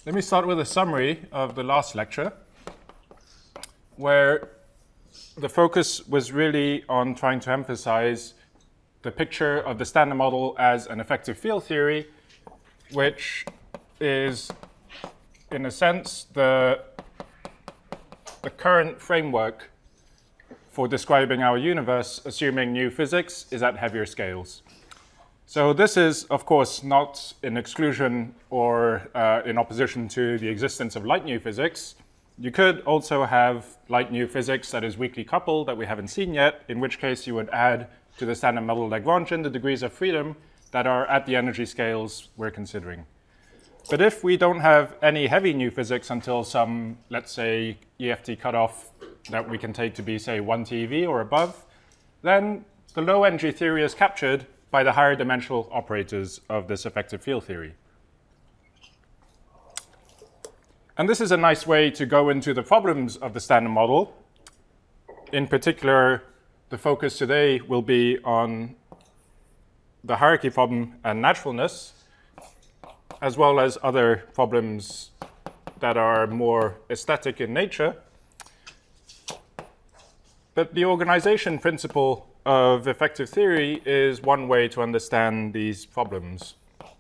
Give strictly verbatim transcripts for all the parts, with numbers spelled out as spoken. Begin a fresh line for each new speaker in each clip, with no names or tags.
Let me start with a summary of the last lecture, where the focus was really on trying to emphasize the picture of the Standard Model as an effective field theory, which is, in a sense, the, the current framework for describing our universe, assuming new physics is at heavier scales. So this is, of course, not in exclusion or uh, in opposition to the existence of light-new physics. You could also have light-new physics that is weakly coupled that we haven't seen yet, in which case you would add to the Standard Model Lagrangian the degrees of freedom that are at the energy scales we're considering. But if we don't have any heavy new physics until some, let's say, E F T cutoff that we can take to be, say, one T eV or above, then the low energy theory is captured by the higher dimensional operators of this effective field theory. And this is a nice way to go into the problems of the Standard Model. In particular, the focus today will be on the hierarchy problem and naturalness, as well as other problems that are more aesthetic in nature. But the organization principle of effective theory is one way to understand these problems.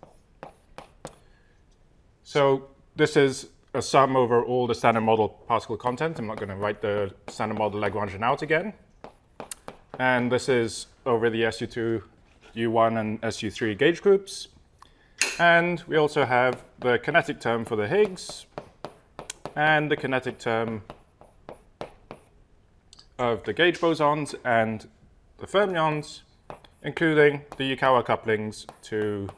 So this is a sum over all the Standard Model particle content. I'm not going to write the Standard Model Lagrangian out again. And this is over the S U two, U one, and S U three gauge groups. And we also have the kinetic term for the Higgs and the kinetic term of the gauge bosons and the fermions, including the Yukawa couplings to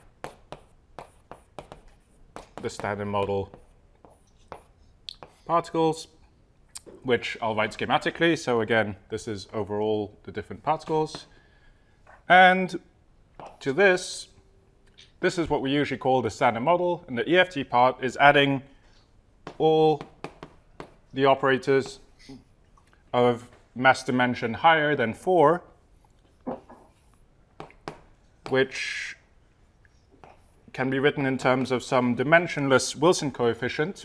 the Standard Model particles, which I'll write schematically. So again, this is overall the different particles. And to this, this is what we usually call the Standard Model. And the E F T part is adding all the operators of mass dimension higher than four, which can be written in terms of some dimensionless Wilson coefficient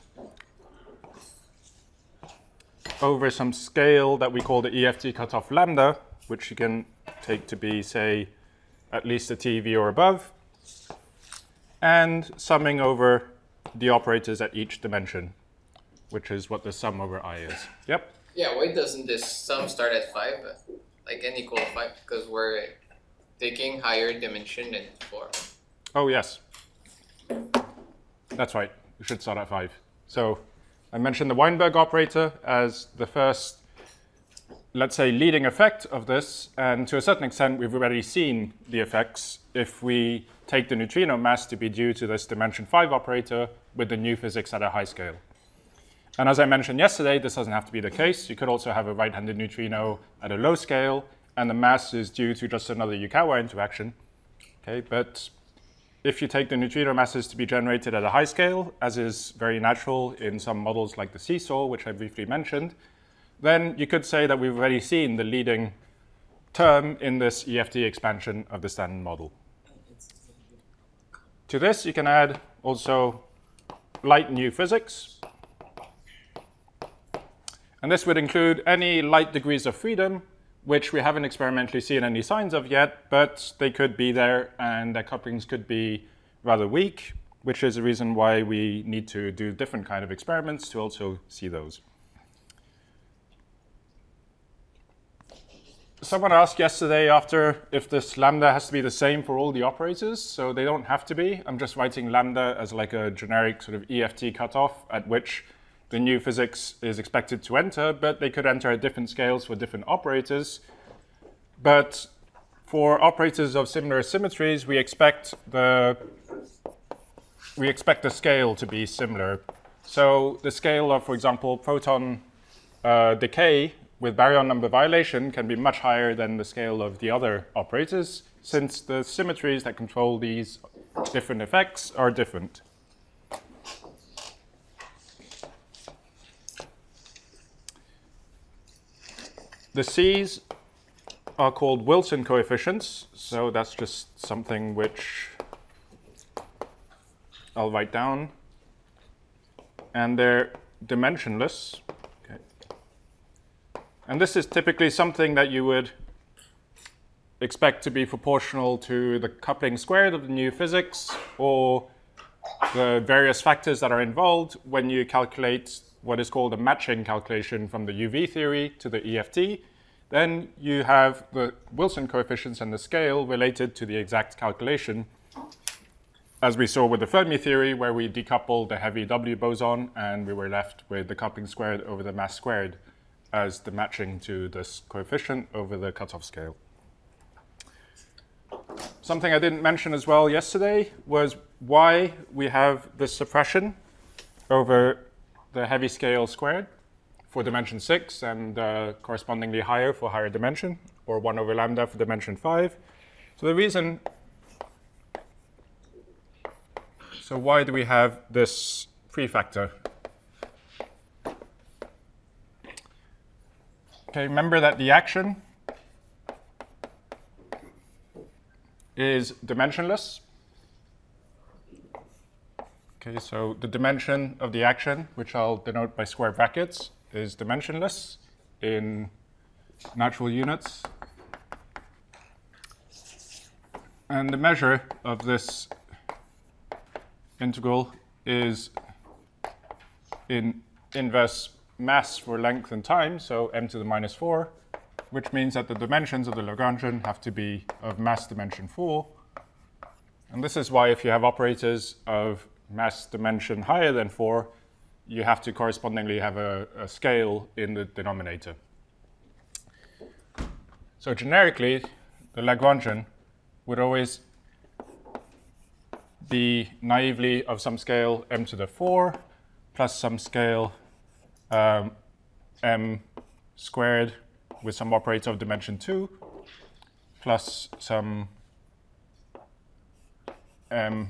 over some scale that we call the E F T cutoff lambda, which you can take to be, say, at least a T eV or above, and summing over the operators at each dimension, which is what the sum over I is. Yep?
Yeah, why doesn't this sum start at five, like n equal to five? Because we're taking higher dimension than four.
Oh, yes. That's right. We should start at five. So I mentioned the Weinberg operator as the first, let's say, leading effect of this. And to a certain extent, we've already seen the effects if we take the neutrino mass to be due to this dimension five operator with the new physics at a high scale. And as I mentioned yesterday, this doesn't have to be the case. You could also have a right-handed neutrino at a low scale, and the mass is due to just another Yukawa interaction. Okay, but if you take the neutrino masses to be generated at a high scale, as is very natural in some models like the seesaw, which I briefly mentioned, then you could say that we've already seen the leading term in this E F T expansion of the Standard Model. To this, you can add also light new physics. And this would include any light degrees of freedom, which we haven't experimentally seen any signs of yet, but they could be there and their couplings could be rather weak, which is the reason why we need to do different kind of experiments to also see those. Someone asked yesterday after if this lambda has to be the same for all the operators, so they don't have to be. I'm just writing lambda as like a generic sort of E F T cutoff at which the new physics is expected to enter, but they could enter at different scales for different operators. But for operators of similar symmetries, we expect the we expect the scale to be similar. So the scale of, for example, proton uh, decay with baryon number violation can be much higher than the scale of the other operators, since the symmetries that control these different effects are different. The C's are called Wilson coefficients, so that's just something which I'll write down. and they're dimensionless. Okay. And this is typically something that you would expect to be proportional to the coupling squared of the new physics, or the various factors that are involved when you calculate what is called a matching calculation from the U V theory to the E F T. Then you have the Wilson coefficients and the scale related to the exact calculation, as we saw with the Fermi theory, where we decoupled the heavy W boson and we were left with the coupling squared over the mass squared as the matching to this coefficient over the cutoff scale. Something I didn't mention as well yesterday was why we have this suppression over the heavy scale squared for dimension six and uh, correspondingly higher for higher dimension, or one over lambda for dimension five. So the reason, so why do we have this prefactor? Okay, remember that the action is dimensionless. Okay, so the dimension of the action, which I'll denote by square brackets, is dimensionless in natural units. And the measure of this integral is in inverse mass for length and time, so m to the minus four, which means that the dimensions of the Lagrangian have to be of mass dimension four. And this is why if you have operators of mass dimension higher than four, you have to correspondingly have a, a scale in the denominator. So generically, the Lagrangian would always be naively of some scale m to the four plus some scale um, m squared with some operator of dimension two plus some m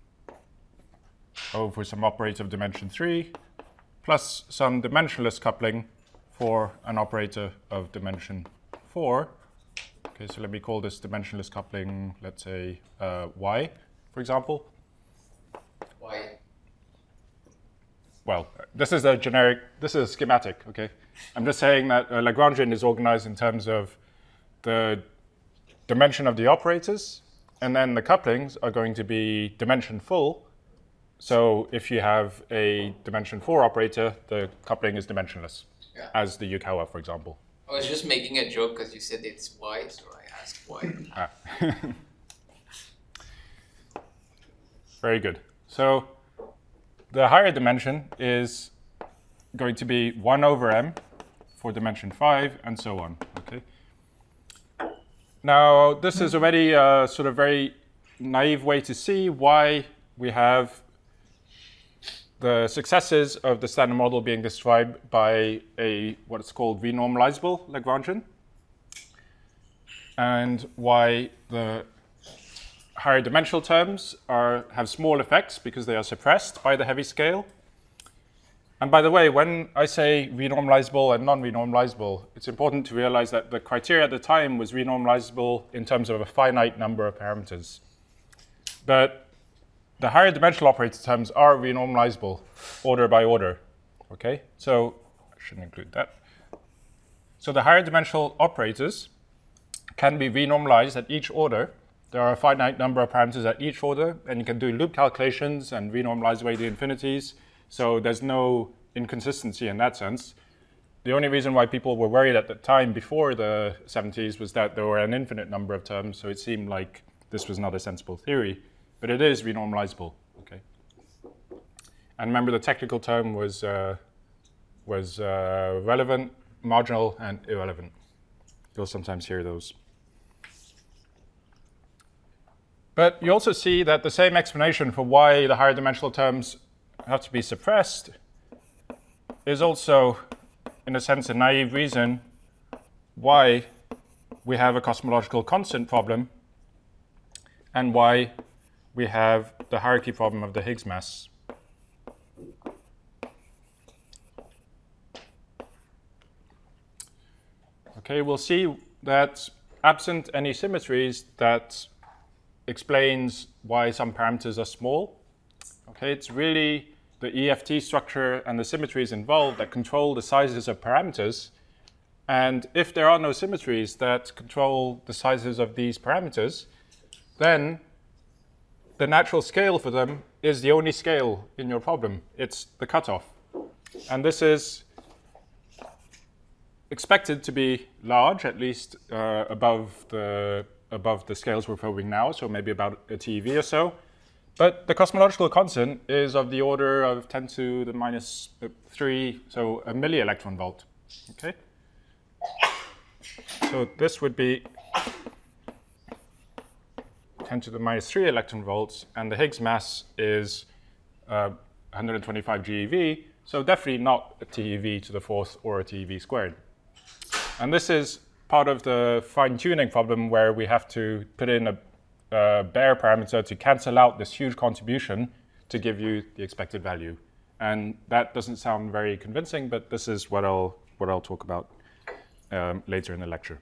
over some operator of dimension three plus some dimensionless coupling for an operator of dimension four. Okay, so let me call this dimensionless coupling, let's say uh, y, for example.
Why?
Well, this is a generic, this is a schematic, okay? I'm just saying that a Lagrangian is organized in terms of the dimension of the operators, and then the couplings are going to be dimension full. So if you have a dimension four operator, the coupling is dimensionless,
Yeah.
as the Yukawa, for example.
I was just making a joke because you said it's why, so I asked why.
Ah. Very good. So the higher dimension is going to be one over m for dimension five, and so on. Okay. Now, this is already a sort of very naive way to see why we have the successes of the standard model being described by a what is called renormalizable Lagrangian, and why the higher dimensional terms are, have small effects because they are suppressed by the heavy scale. And by the way, when I say renormalizable and non-renormalizable, it's important to realize that the criteria at the time was renormalizable in terms of a finite number of parameters. But the higher dimensional operator terms are renormalizable order by order. Okay, so I shouldn't include that. So the higher dimensional operators can be renormalized at each order. There are a finite number of parameters at each order, and you can do loop calculations and renormalize away the infinities. So there's no inconsistency in that sense. The only reason why people were worried at the time before the seventies was that there were an infinite number of terms, so it seemed like this was not a sensible theory. But it is renormalizable, okay? And remember, the technical term was, uh, was uh, relevant, marginal, and irrelevant. You'll sometimes hear those. But you also see that the same explanation for why the higher dimensional terms have to be suppressed is also, in a sense, a naive reason why we have a cosmological constant problem and why we have the hierarchy problem of the Higgs mass. Okay, we'll see that absent any symmetries, that explains why some parameters are small. Okay, it's really the E F T structure and the symmetries involved that control the sizes of parameters. And if there are no symmetries that control the sizes of these parameters, then the natural scale for them is the only scale in your problem. It's the cutoff. And this is expected to be large, at least uh, above the above the scales we're probing now, so maybe about a T eV or so. But the cosmological constant is of the order of ten to the minus three, so a milli electron volt. Okay. So this would be ten to the minus three electron volts, and the Higgs mass is uh, one hundred twenty-five GeV, so definitely not a T eV to the fourth or a T eV squared. And this is part of the fine-tuning problem where we have to put in a, a Baire parameter to cancel out this huge contribution to give you the expected value. And that doesn't sound very convincing, but this is what I'll, what I'll talk about um, later in the lecture.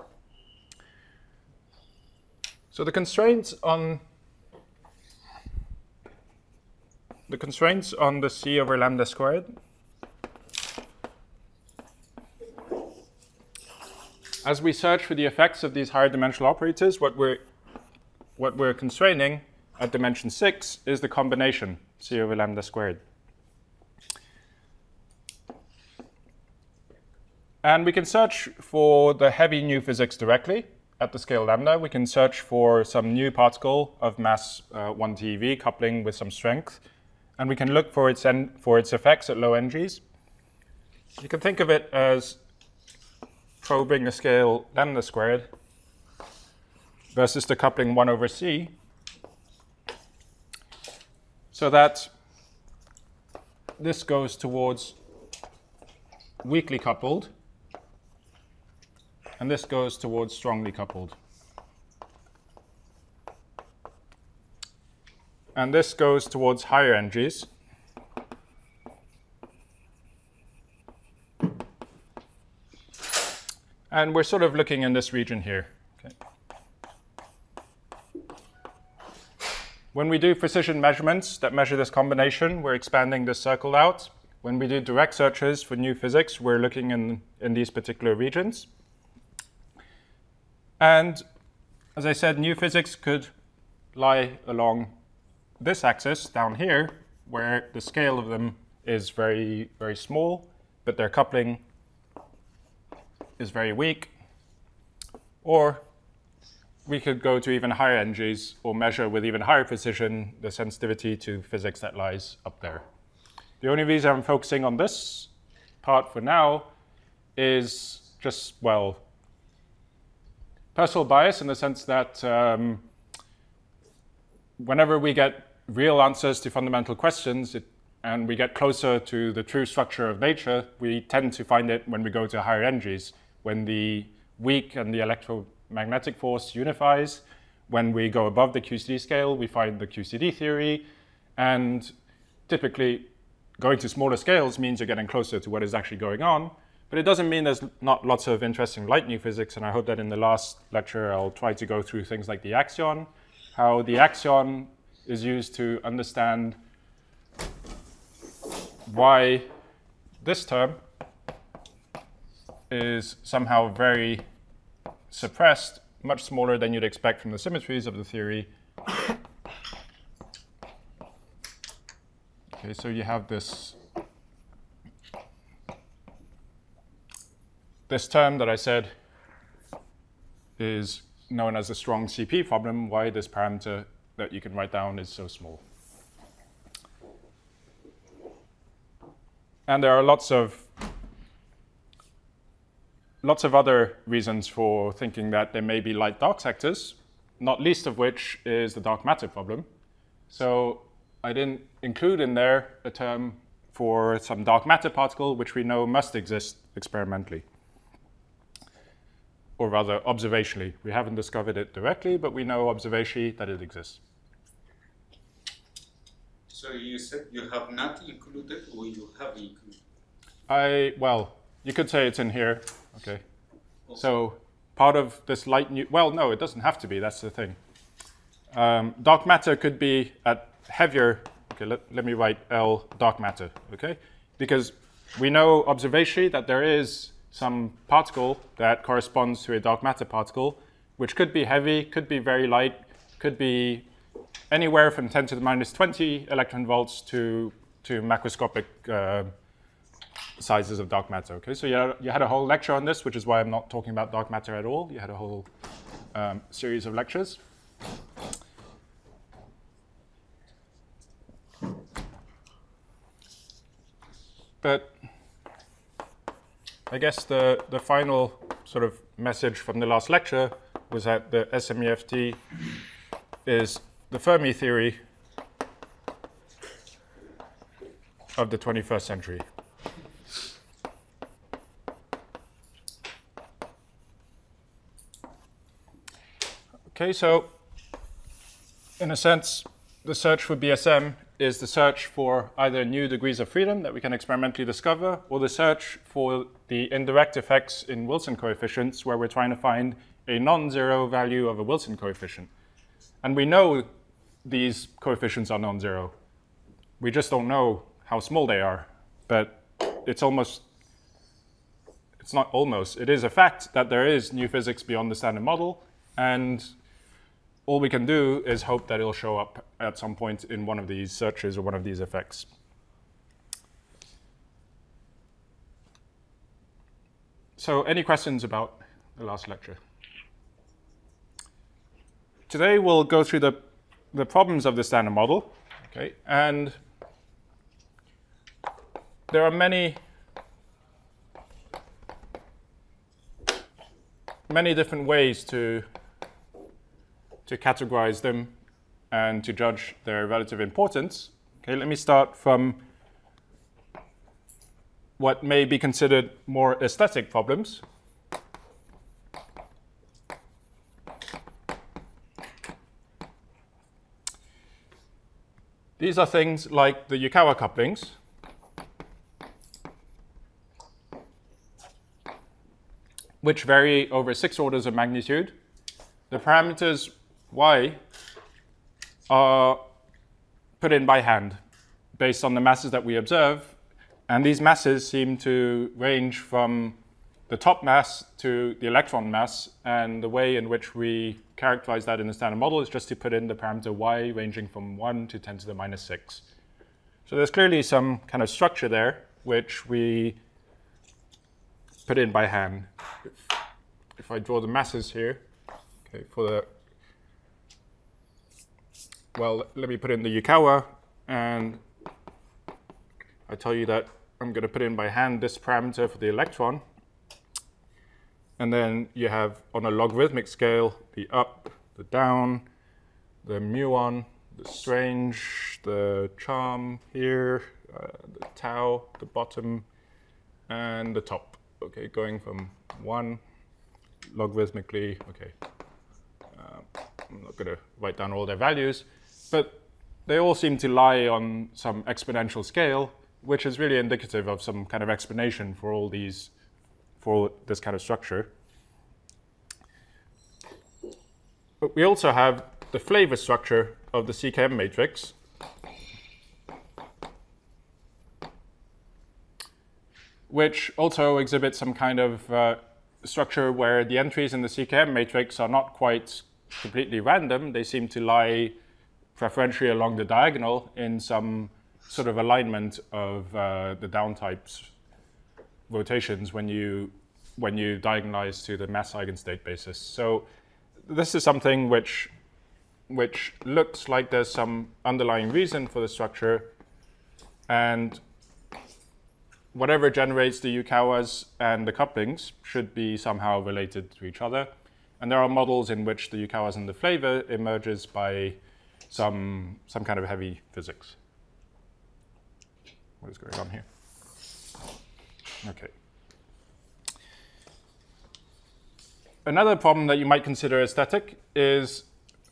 So the constraints on the constraints on the C over lambda squared as we search for the effects of these higher dimensional operators, what we're what we're constraining at dimension six is the combination C over lambda squared. And we can search for the heavy new physics directly at the scale lambda. We can search for some new particle of mass uh, one T eV coupling with some strength. And we can look for its, en for its effects at low energies. You can think of it as probing the scale lambda squared versus the coupling one over C, so that this goes towards weakly coupled, and this goes towards strongly coupled. And this goes towards higher energies. And we're sort of looking in this region here. Okay. When we do precision measurements that measure this combination, we're expanding this circle out. When we do direct searches for new physics, we're looking in, in these particular regions. And as I said, new physics could lie along this axis down here, where the scale of them is very, very small, but their coupling is very weak. Or we could go to even higher energies or measure with even higher precision the sensitivity to physics that lies up there. The only reason I'm focusing on this part for now is just, well, personal bias in the sense that um, whenever we get real answers to fundamental questions it, and we get closer to the true structure of nature, we tend to find it when we go to higher energies, when the weak and the electromagnetic force unifies. When we go above the Q C D scale, we find the Q C D theory, and typically going to smaller scales means you're getting closer to what is actually going on. But it doesn't mean there's not lots of interesting light new physics, and I hope that in the last lecture I'll try to go through things like the axion, how the axion is used to understand why this term is somehow very suppressed, much smaller than you'd expect from the symmetries of the theory. Okay, so you have this this term that I said is known as the strong C P problem, why this parameter that you can write down is so small. And there are lots of lots of other reasons for thinking that there may be light dark sectors, not least of which is the dark matter problem. So I didn't include in there a term for some dark matter particle, which we know must exist experimentally, or rather observationally. We haven't discovered it directly, but we know observationally that it exists.
So you said you have not included, or you have included?
I, well, you could say it's in here. Okay. Also. So part of this light new, well, no, it doesn't have to be, that's the thing. Um, dark matter could be at heavier Okay, let, let me write L dark matter, okay? Because we know observationally that there is some particle that corresponds to a dark matter particle, which could be heavy, could be very light, could be anywhere from ten to the minus twenty electron volts to, to macroscopic uh, sizes of dark matter, okay? So you had, you had a whole lecture on this, which is why I'm not talking about dark matter at all. You had a whole um, series of lectures. But I guess the, the final sort of message from the last lecture was that the S M E F T is the Fermi theory of the twenty-first century. Okay, so in a sense, the search for B S M is the search for either new degrees of freedom that we can experimentally discover, or the search for the indirect effects in Wilson coefficients, where we're trying to find a non-zero value of a Wilson coefficient. And we know these coefficients are non-zero. We just don't know how small they are. But it's almost, it's not almost, it is a fact that there is new physics beyond the standard model, and all we can do is hope that it'll show up at some point in one of these searches or one of these effects. So any questions about the last lecture? Today we'll go through the, the problems of the standard model, okay? And there are many, many different ways to to categorize them and to judge their relative importance. Okay, let me start from what may be considered more aesthetic problems. These are things like the Yukawa couplings, which vary over six orders of magnitude. The parameters y are put in by hand based on the masses that we observe, and these masses seem to range from the top mass to the electron mass, and the way in which we characterize that in the standard model is just to put in the parameter y ranging from one to ten to the minus six. So there's clearly some kind of structure there which we put in by hand. If, if I draw the masses here, okay, for the well, let me put in the Yukawa, and I tell you that I'm going to put in by hand this parameter for the electron. And then you have, on a logarithmic scale, the up, the down, the muon, the strange, the charm here, uh, the tau, the bottom, and the top. Okay, going from one logarithmically, okay. Uh, I'm not going to write down all their values, but they all seem to lie on some exponential scale, which is really indicative of some kind of explanation for all these, for this kind of structure. But we also have the flavor structure of the C K M matrix, which also exhibits some kind of uh, structure where the entries in the C K M matrix are not quite completely random. They seem to lie preferentially along the diagonal in some sort of alignment of uh, the down types rotations when you when you diagonalize to the mass eigenstate basis. So this is something which which looks like there's some underlying reason for the structure, and whatever generates the Yukawas and the couplings should be somehow related to each other. And there are models in which the Yukawas and the flavor emerges by some some kind of heavy physics. What is going on here? Okay. Another problem that you might consider aesthetic is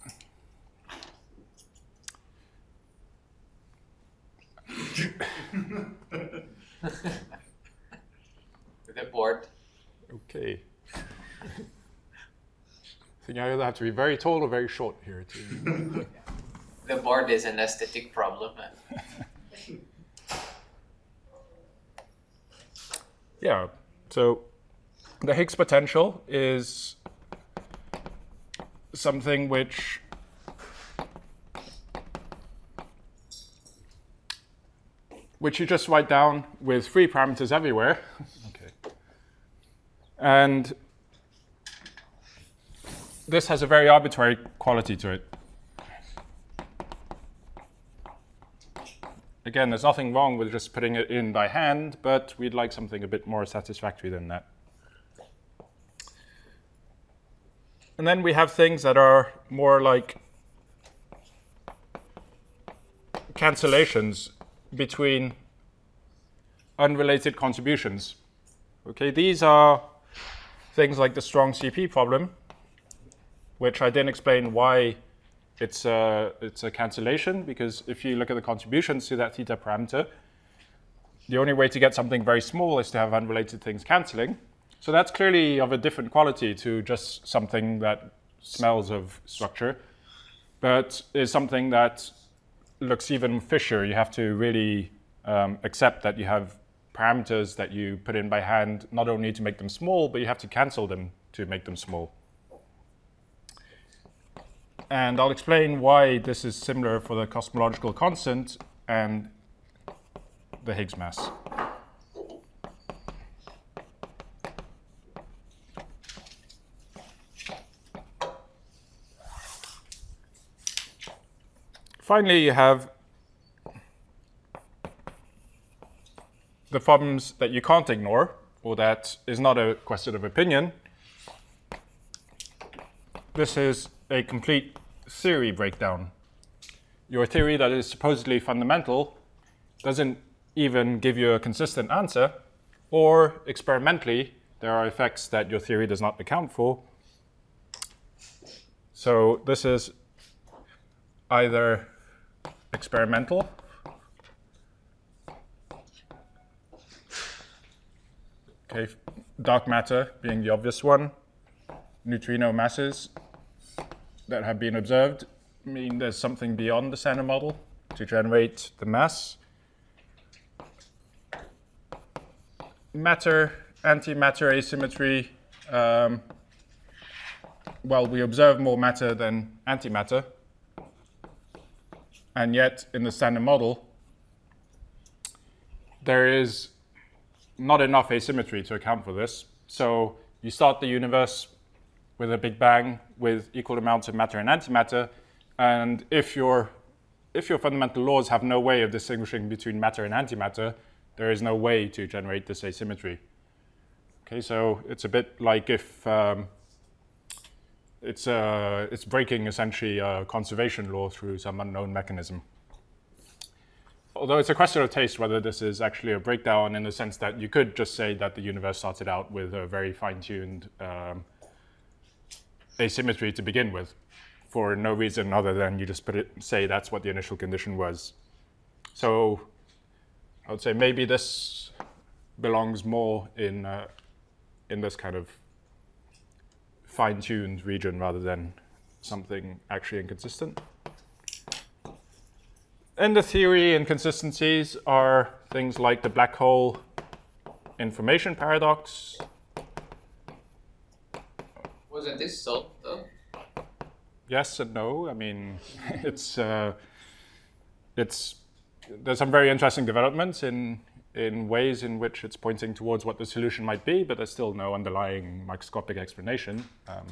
The board.
okay. I think I either have to be very tall or very short here. To
The board is an aesthetic problem.
Yeah, so the Higgs potential is something which which you just write down with three parameters everywhere. Okay. And this has a very arbitrary quality to it. Again, there's nothing wrong with just putting it in by hand, but we'd like something a bit more satisfactory than that. And then we have things that are more like cancellations between unrelated contributions. Okay, these are things like the strong C P problem, which I didn't explain why it's a, it's a cancellation, because if you look at the contributions to that theta parameter, the only way to get something very small is to have unrelated things cancelling. So that's clearly of a different quality to just something that smells of structure, but is something that looks even fishier. You have to really um, accept that you have parameters that you put in by hand, not only to make them small, but you have to cancel them to make them small. And I'll explain why this is similar for the cosmological constant and the Higgs mass. Finally, you have the problems that you can't ignore, or that is not a question of opinion. This is a complete theory breakdown. Your theory that is supposedly fundamental doesn't even give you a consistent answer, or experimentally, there are effects that your theory does not account for. So this is either experimental, okay, dark matter being the obvious one, neutrino masses that have been observed mean there's something beyond the standard model to generate the mass. Matter, antimatter asymmetry, um, well, we observe more matter than antimatter, and yet in the standard model there is not enough asymmetry to account for this. So you start the universe with a Big Bang with equal amounts of matter and antimatter, and if your if your fundamental laws have no way of distinguishing between matter and antimatter, there is no way to generate this asymmetry. Okay, so it's a bit like if um, it's uh, it's breaking essentially a conservation law through some unknown mechanism. Although it's a question of taste whether this is actually a breakdown, in the sense that you could just say that the universe started out with a very fine-tuned um, asymmetry to begin with, for no reason other than you just put it, say that's what the initial condition was. So I would say maybe this belongs more in uh, in this kind of fine-tuned region rather than something actually inconsistent. And the theory inconsistencies are things like the black hole information paradox.
Wasn't this solved though?
Yes and no. I mean, it's uh, it's there's some very interesting developments in in ways in which it's pointing towards what the solution might be, but there's still no underlying microscopic explanation. Um,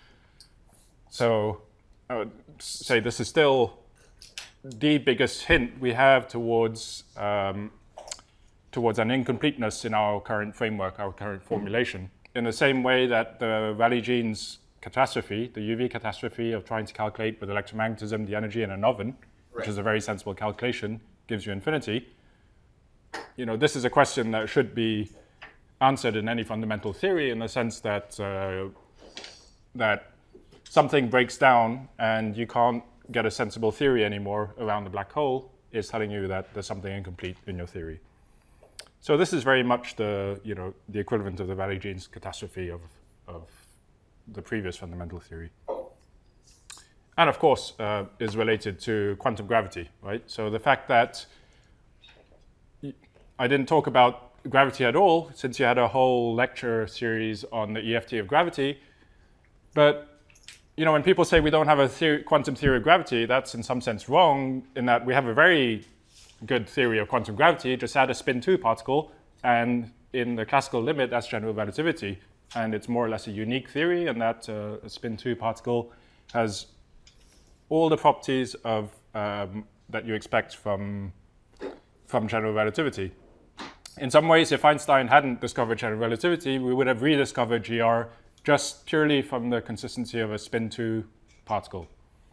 so I would say this is still the biggest hint we have towards um, towards an incompleteness in our current framework, our current formulation. In the same way that the Rayleigh-Jeans catastrophe, the U V catastrophe of trying to calculate with electromagnetism the energy in an oven, right, which is a very sensible calculation, gives you infinity. You know, this is a question that should be answered in any fundamental theory, in the sense that uh, that something breaks down and you can't get a sensible theory anymore around the black hole is telling you that there's something incomplete in your theory. So this is very much the, you know, the equivalent of the Rayleigh-Jeans catastrophe of, of the previous fundamental theory. And of course, uh, is related to quantum gravity, right? So the fact that I didn't talk about gravity at all, since you had a whole lecture series on the E F T of gravity. But you know, when people say we don't have a theory, quantum theory of gravity, that's in some sense wrong, in that we have a very good theory of quantum gravity. Just add a spin two particle, and in the classical limit, that's general relativity. And it's more or less a unique theory, and that uh, a spin two particle has all the properties of um, that you expect from, from general relativity. In some ways, if Einstein hadn't discovered general relativity, we would have rediscovered G R just purely from the consistency of a spin two particle.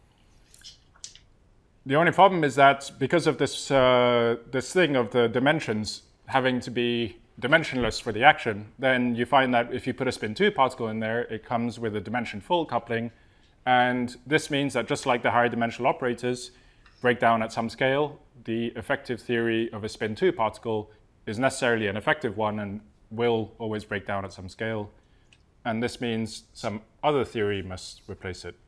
The only problem is that because of this, uh, this thing of the dimensions having to be dimensionless for the action, then you find that if you put a spin two particle in there, it comes with a dimension full coupling. And this means that just like the higher dimensional operators break down at some scale, the effective theory of a spin two particle is necessarily an effective one and will always break down at some scale. And this means some other theory must replace it.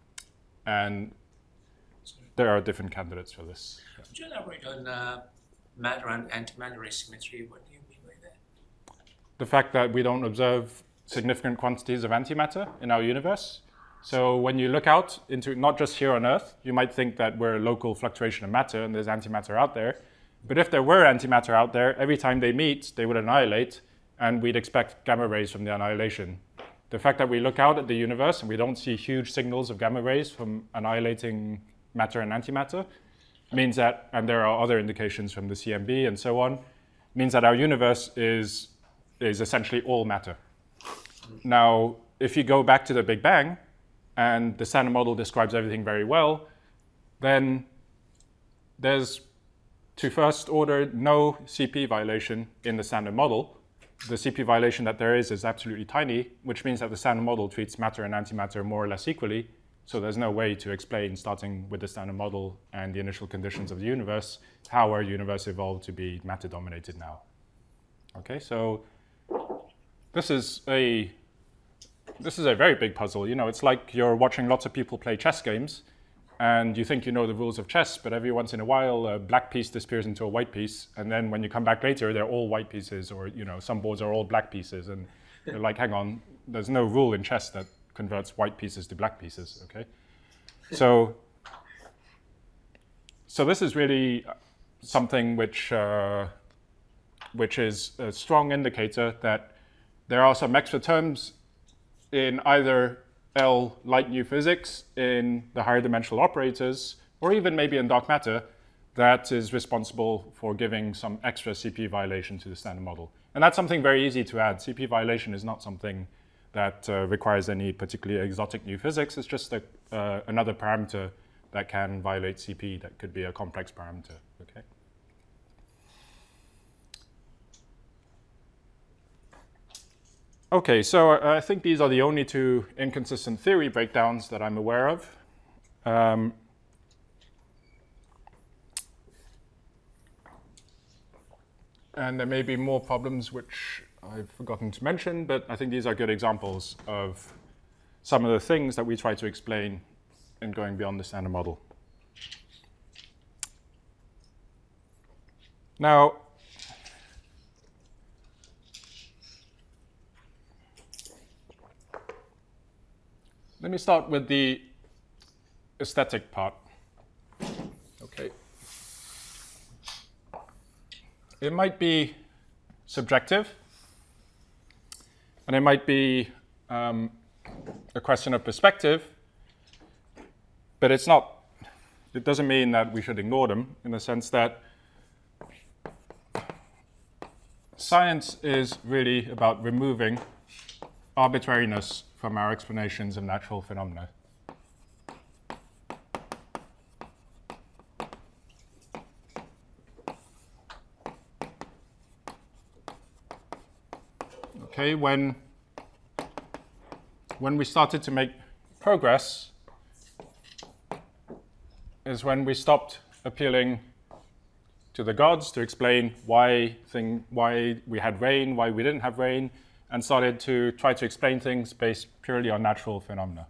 And there are different candidates for this.
Could you elaborate on uh, matter and antimatter asymmetry? What do you mean by that?
The fact that we don't observe significant quantities of antimatter in our universe. So when you look out into, not just here on Earth, you might think that we're a local fluctuation of matter and there's antimatter out there. But if there were antimatter out there, every time they meet, they would annihilate, and we'd expect gamma rays from the annihilation. The fact that we look out at the universe and we don't see huge signals of gamma rays from annihilating matter and antimatter means that, and there are other indications from the C M B and so on, means that our universe is, is essentially all matter. Now, if you go back to the Big Bang, and the standard model describes everything very well, then there's, to first order, no C P violation in the standard model. The C P violation that there is is absolutely tiny, which means that the standard model treats matter and antimatter more or less equally. So there's no way to explain, starting with the standard model and the initial conditions of the universe, how our universe evolved to be matter-dominated now. Okay, so this is a this is a very big puzzle. You know, it's like you're watching lots of people play chess games, and you think you know the rules of chess, but every once in a while, a black piece disappears into a white piece, and then when you come back later, they're all white pieces, or you know, some boards are all black pieces, and you're like, hang on, there's no rule in chess that converts white pieces to black pieces. Okay, so so this is really something which uh, which is a strong indicator that there are some extra terms in either L light new physics, in the higher dimensional operators, or even maybe in dark matter, that is responsible for giving some extra C P violation to the standard model. And that's something very easy to add. C P violation is not something that uh, requires any particularly exotic new physics. It's just a, uh, another parameter that can violate C P that could be a complex parameter. Okay. Okay, so uh, I think these are the only two inconsistent theory breakdowns that I'm aware of. Um, and there may be more problems which I've forgotten to mention, but I think these are good examples of some of the things that we try to explain in going beyond the standard model. Now, let me start with the aesthetic part. Okay. It might be subjective, and it might be um, a question of perspective, but it's not, it doesn't mean that we should ignore them, in the sense that science is really about removing arbitrariness from our explanations of natural phenomena. Okay, when, when we started to make progress is when we stopped appealing to the gods to explain why, thing, why we had rain, why we didn't have rain, and started to try to explain things based purely on natural phenomena.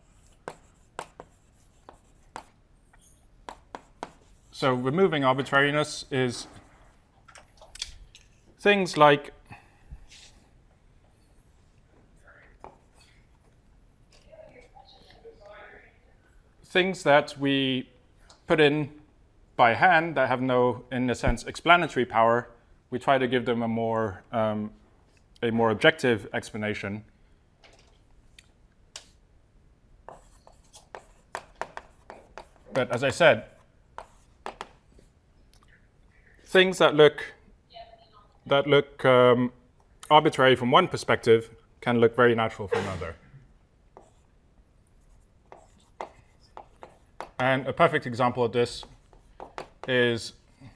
So removing arbitrariness is things like things that we put in by hand that have no, in a sense, explanatory power, we try to give them a more, um, a more objective explanation. But as I said, things that look that look um, arbitrary from one perspective can look very natural from another. And a perfect example of this is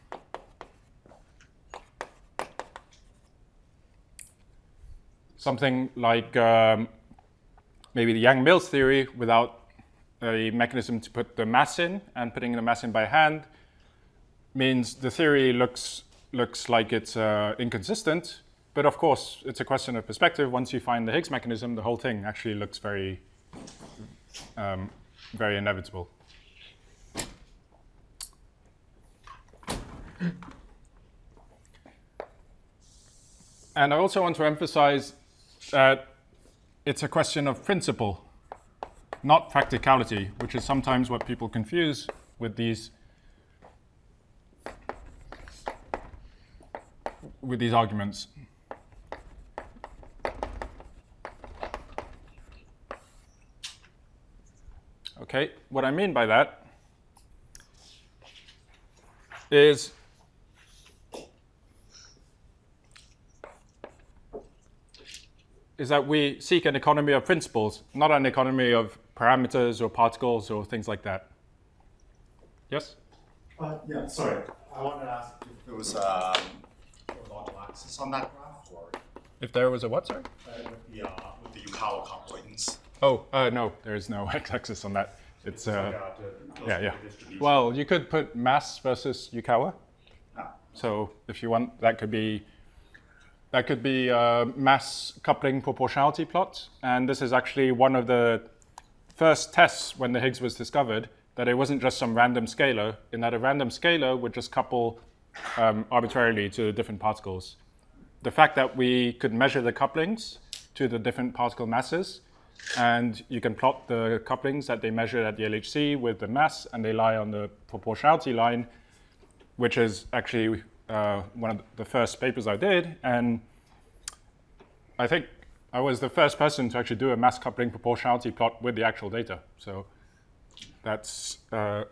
something like um, maybe the Yang-Mills theory without a mechanism to put the mass in, and putting the mass in by hand means the theory looks looks like it's uh, inconsistent, but of course it's a question of perspective. Once you find the Higgs mechanism, the whole thing actually looks very, um, very inevitable. And I also want to emphasize that it's a question of principle, not practicality, which is sometimes what people confuse with these with these arguments. Okay, what I mean by that is is that we seek an economy of principles, not an economy of parameters or particles or things like that. Yes?
Uh, yeah, sorry. I wanted to ask if there was um, a lot of axis on that graph, or
If there was a what, sorry?
uh, with the uh, with the Yukawa couplings.
Oh, uh, no, there is no x-axis on that. It's, uh,
Like, uh, the-
yeah, yeah.
the distribution.
Well, you could put mass versus Yukawa.
Ah,
So if you want, that could be that could be a mass coupling proportionality plot. And this is actually one of the first tests when the Higgs was discovered, that it wasn't just some random scalar, in that a random scalar would just couple um, arbitrarily to different particles. The fact that we could measure the couplings to the different particle masses, and you can plot the couplings that they measured at the L H C with the mass, and they lie on the proportionality line, which is actually uh, one of the first papers I did. And I think I was the first person to actually do a mass coupling proportionality plot with the actual data. So that's uh,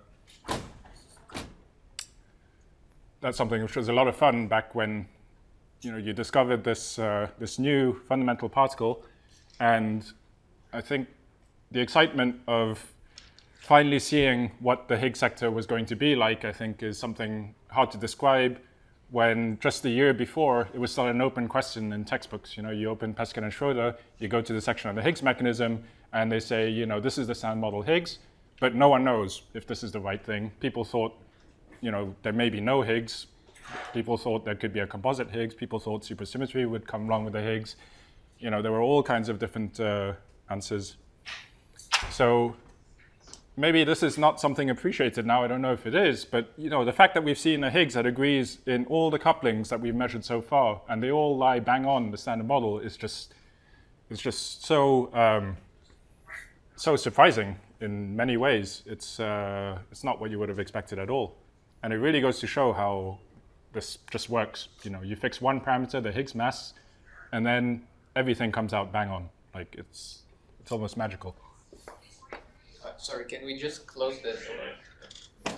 that's something which was a lot of fun back when you know you discovered this uh, this new fundamental particle, and I think the excitement of finally seeing what the Higgs sector was going to be like, I think, is something hard to describe. When just the year before, it was still an open question in textbooks. You know, you open Peskin and Schroeder, you go to the section on the Higgs mechanism, and they say, you know, this is the standard model Higgs, but no one knows if this is the right thing. People thought, you know, there may be no Higgs. People thought there could be a composite Higgs. People thought supersymmetry would come along with the Higgs. You know, there were all kinds of different uh, answers. So maybe this is not something appreciated now. I don't know if it is, but you know, the fact that we've seen a Higgs that agrees in all the couplings that we've measured so far, and they all lie bang on the standard model, is just is just so um, so surprising in many ways. It's uh, it's not what you would have expected at all, and it really goes to show how this just works. You know, you fix one parameter, the Higgs mass, and then everything comes out bang on. Like it's it's almost magical.
Uh, sorry, can we just close the door?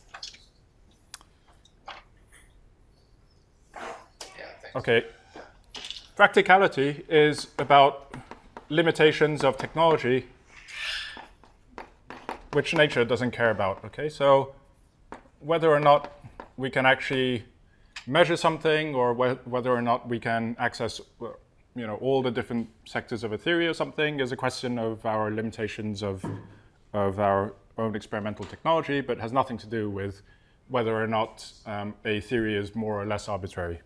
Yeah, thanks.
Okay. Practicality is about limitations of technology which nature doesn't care about. Okay, so whether or not we can actually measure something, or wh whether or not we can access you know, all the different sectors of a theory or something, is a question of our limitations of of our own experimental technology, but has nothing to do with whether or not um, a theory is more or less arbitrary.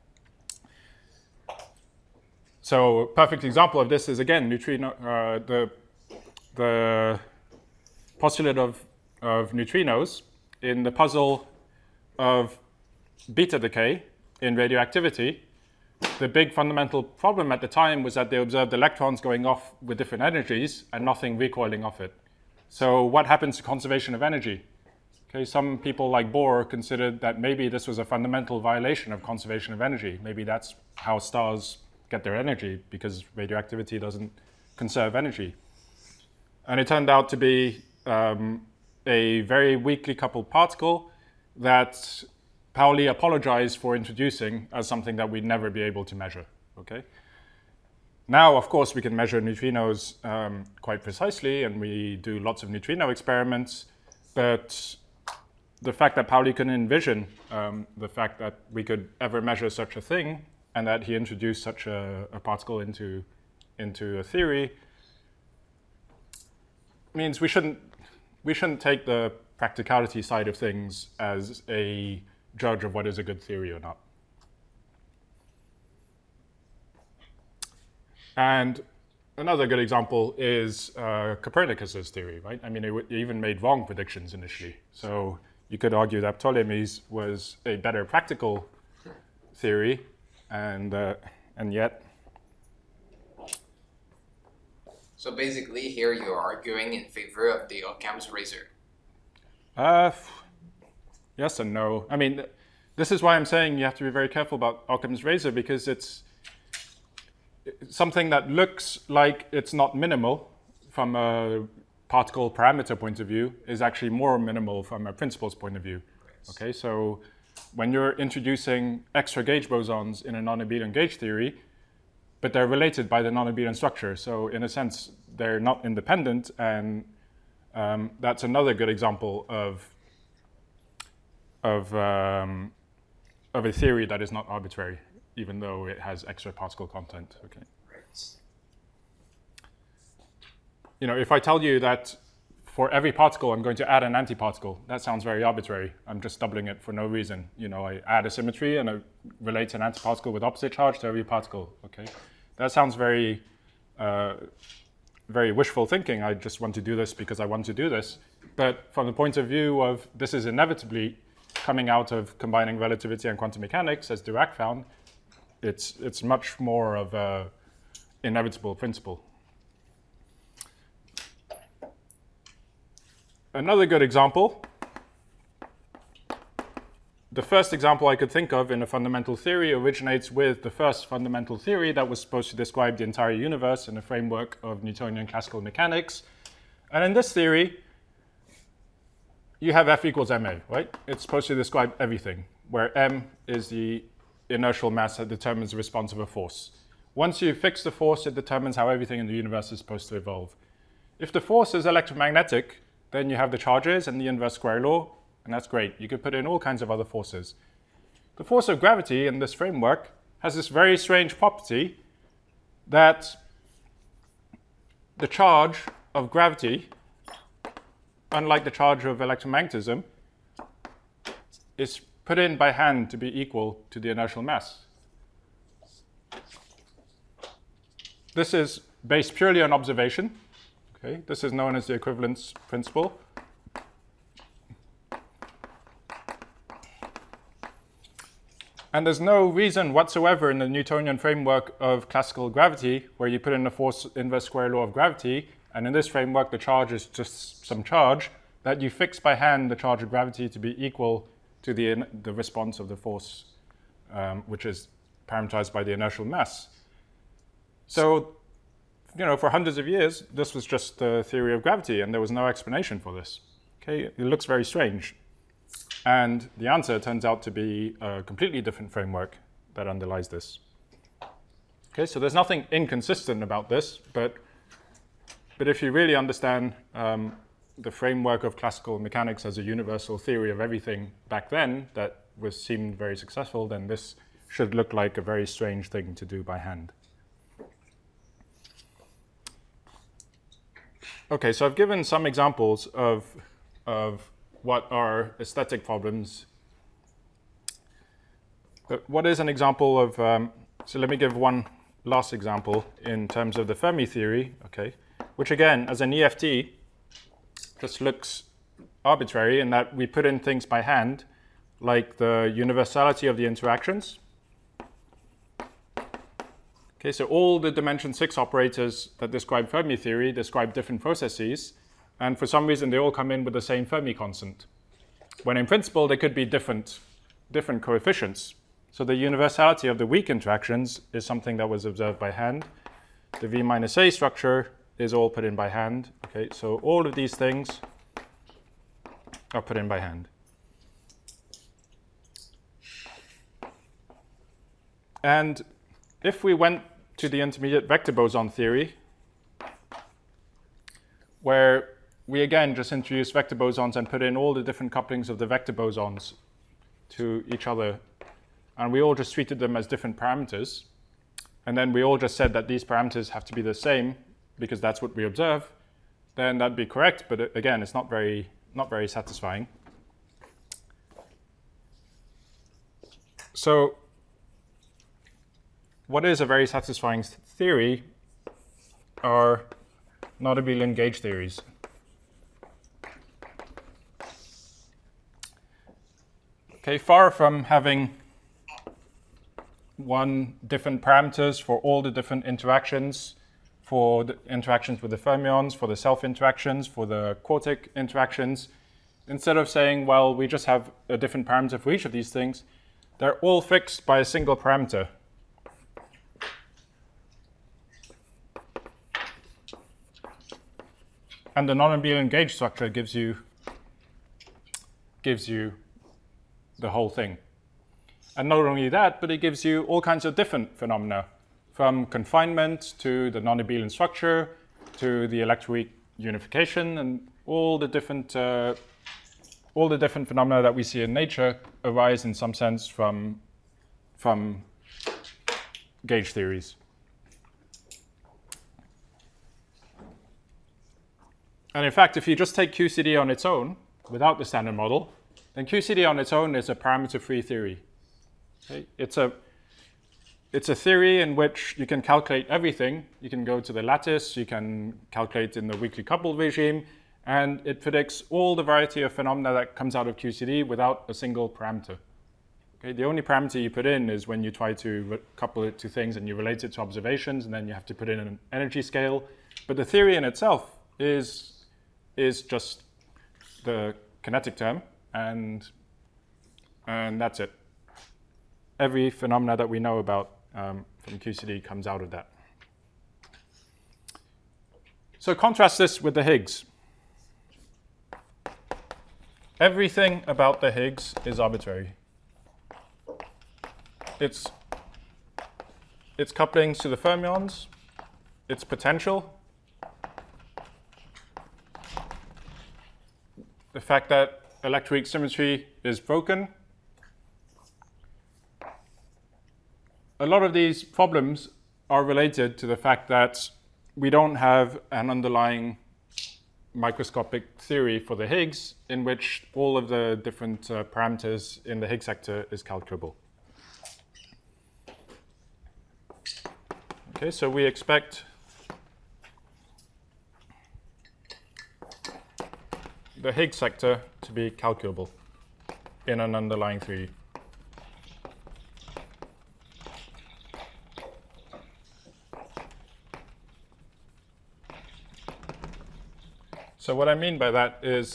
So a perfect example of this is, again, neutrino, uh, the, the postulate of, of neutrinos in the puzzle of beta decay in radioactivity. The big fundamental problem at the time was that they observed electrons going off with different energies and nothing recoiling off it. So what happens to conservation of energy? Okay, some people like Bohr considered that maybe this was a fundamental violation of conservation of energy. Maybe that's how stars get their energy, because radioactivity doesn't conserve energy. And it turned out to be um, a very weakly coupled particle that Pauli apologized for introducing as something that we'd never be able to measure. Okay. Now, of course, we can measure neutrinos um, quite precisely, and we do lots of neutrino experiments, but the fact that Pauli couldn't envision um, the fact that we could ever measure such a thing, and that he introduced such a, a particle into, into a theory, means we shouldn't, we shouldn't take the practicality side of things as a judge of what is a good theory or not. And another good example is uh, Copernicus's theory, right? I mean, it, it even made wrong predictions initially. So you could argue that Ptolemy's was a better practical theory, and uh, and yet.
So basically, here you're arguing in favor of the Occam's razor.
Uh, yes and no. I mean, this is why I'm saying you have to be very careful about Occam's razor, because it's something that looks like it's not minimal from a particle parameter point of view is actually more minimal from a principles point of view. Okay, so when you're introducing extra gauge bosons in a non-abelian gauge theory, but they're related by the non-abelian structure, so in a sense they're not independent, and um, that's another good example of of um, of a theory that is not arbitrary, even though it has extra particle content. Okay.
Right.
You know, if I tell you that for every particle I'm going to add an antiparticle, that sounds very arbitrary. I'm just doubling it for no reason. You know, I add a symmetry and I relate an antiparticle with opposite charge to every particle. Okay, that sounds very, uh, very wishful thinking. I just want to do this because I want to do this. But from the point of view of this is inevitably coming out of combining relativity and quantum mechanics, as Dirac found, it's it's much more of a inevitable principle. Another good example, the first example I could think of in a fundamental theory originates with the first fundamental theory that was supposed to describe the entire universe in a framework of Newtonian classical mechanics. And in this theory, you have F equals ma, right? It's supposed to describe everything, where m is the inertial mass that determines the response of a force. Once you fix the force, it determines how everything in the universe is supposed to evolve. If the force is electromagnetic, then you have the charges and the inverse square law, and that's great. You could put in all kinds of other forces. The force of gravity in this framework has this very strange property that the charge of gravity, unlike the charge of electromagnetism, is put in by hand to be equal to the inertial mass. This is based purely on observation. Okay, this is known as the equivalence principle. And there's no reason whatsoever in the Newtonian framework of classical gravity where you put in the force inverse square law of gravity, and in this framework the charge is just some charge, that you fix by hand the charge of gravity to be equal to the, the response of the force, um, which is parameterized by the inertial mass. So, you know, for hundreds of years, this was just the theory of gravity, and there was no explanation for this. Okay, it looks very strange. And the answer turns out to be a completely different framework that underlies this. Okay, so there's nothing inconsistent about this, but, but if you really understand um, the framework of classical mechanics as a universal theory of everything back then that was seemed very successful, then this should look like a very strange thing to do by hand. Okay, so I've given some examples of, of what are aesthetic problems. But what is an example of, um, so let me give one last example in terms of the Fermi theory, okay, which again, as an E F T, just looks arbitrary in that we put in things by hand, like the universality of the interactions. Okay, so all the dimension six operators that describe Fermi theory describe different processes, and for some reason they all come in with the same Fermi constant, when in principle they could be different, different coefficients. So the universality of the weak interactions is something that was observed by hand. The V minus A structure is all put in by hand. Okay, so all of these things are put in by hand. And if we went to the intermediate vector boson theory, where we again just introduce vector bosons and put in all the different couplings of the vector bosons to each other, and we all just treated them as different parameters, and then we all just said that these parameters have to be the same because that's what we observe, then that'd be correct, but again, it's not very, not very satisfying. So what is a very satisfying theory are non-abelian gauge theories. Okay, far from having one different parameters for all the different interactions, for the interactions with the fermions, for the self interactions, for the quartic interactions, instead of saying, well, we just have a different parameter for each of these things, they're all fixed by a single parameter. And the non-abelian gauge structure gives you, gives you the whole thing. And not only that, but it gives you all kinds of different phenomena, from confinement to the non-abelian structure to the electroweak unification, and all the different uh, all the different phenomena that we see in nature arise in some sense from from gauge theories. And in fact, if you just take Q C D on its own, without the standard model, then Q C D on its own is a parameter-free theory. Okay? It's a, it's a theory in which you can calculate everything. You can go to the lattice, you can calculate in the weakly coupled regime, and it predicts all the variety of phenomena that comes out of Q C D without a single parameter. Okay? The only parameter you put in is when you try to couple it to things and you relate it to observations, and then you have to put in an energy scale. But the theory in itself is is just the kinetic term, and, and that's it. Every phenomena that we know about um, from Q C D comes out of that. So contrast this with the Higgs. Everything about the Higgs is arbitrary. It's, its couplings to the fermions, its potential, the fact that electroweak symmetry is broken. A lot of these problems are related to the fact that we don't have an underlying microscopic theory for the Higgs in which all of the different uh, parameters in the Higgs sector is calculable. Okay, so we expect the Higgs sector to be calculable in an underlying three D. So what I mean by that is,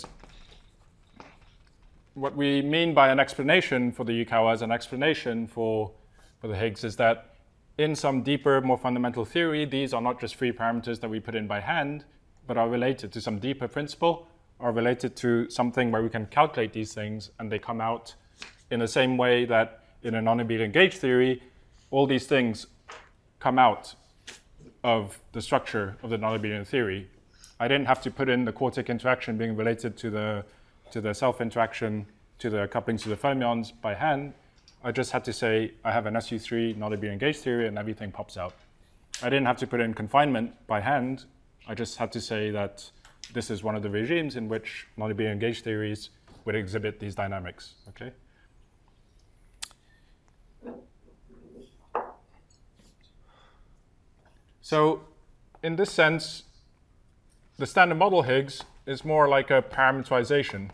what we mean by an explanation for the Yukawa as an explanation for, for the Higgs is that in some deeper, more fundamental theory, these are not just free parameters that we put in by hand, but are related to some deeper principle, are related to something where we can calculate these things, and they come out in the same way that in a non-abelian gauge theory, all these things come out of the structure of the non-abelian theory. I didn't have to put in the quartic interaction being related to the, to the self-interaction, to the couplings to the fermions by hand. I just had to say I have an S U three non-abelian gauge theory, and everything pops out. I didn't have to put in confinement by hand. I just had to say that this is one of the regimes in which non-abelian gauge theories would exhibit these dynamics. Okay. So in this sense, the standard model Higgs is more like a parameterization.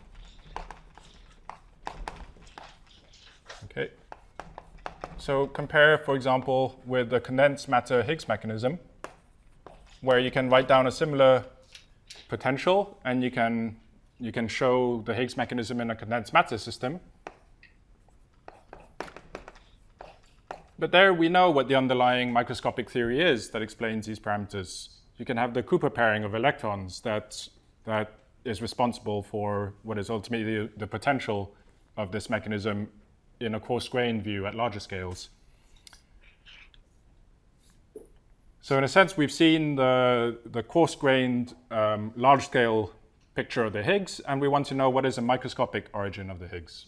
Okay. So compare, for example, with the condensed matter Higgs mechanism, where you can write down a similar potential, and you can you can show the Higgs mechanism in a condensed matter system. But there we know what the underlying microscopic theory is that explains these parameters. You can have the Cooper pairing of electrons that that is responsible for what is ultimately the, the potential of this mechanism in a coarse-grained view at larger scales. So in a sense, we've seen the, the coarse-grained, um, large-scale picture of the Higgs, and we want to know what is a microscopic origin of the Higgs.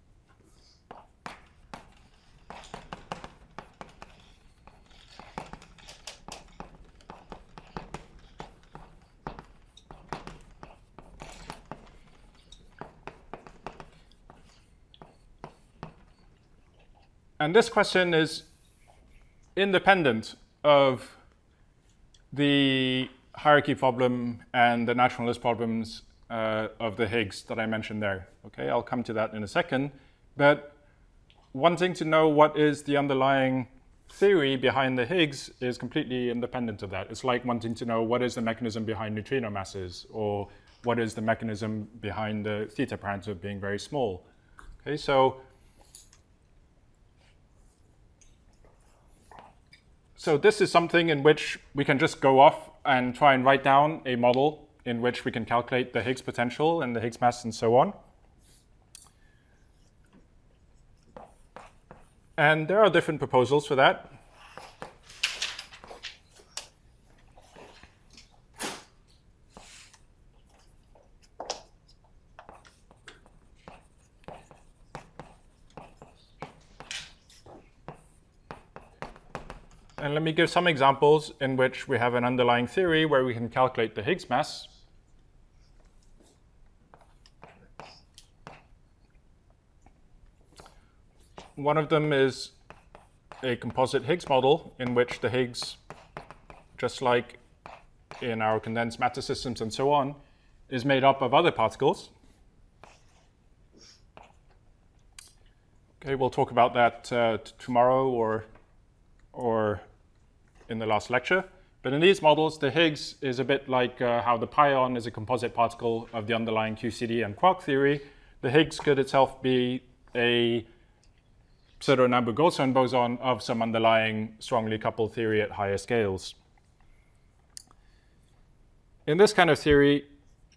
And this question is independent of the hierarchy problem and the naturalist problems uh, of the Higgs that I mentioned there. Okay, I'll come to that in a second. But wanting to know what is the underlying theory behind the Higgs is completely independent of that. It's like wanting to know what is the mechanism behind neutrino masses, or what is the mechanism behind the theta parameter being very small. Okay, so So this is something in which we can just go off and try and write down a model in which we can calculate the Higgs potential and the Higgs mass and so on. And there are different proposals for that. And let me give some examples in which we have an underlying theory where we can calculate the Higgs mass. One of them is a composite Higgs model in which the Higgs, just like in our condensed matter systems and so on, is made up of other particles. Okay, we'll talk about that uh, tomorrow or, or in the last lecture. But in these models, the Higgs is a bit like uh, how the pion is a composite particle of the underlying Q C D and quark theory. The Higgs could itself be a pseudo-Nambu-Goldstone boson of some underlying strongly coupled theory at higher scales. In this kind of theory,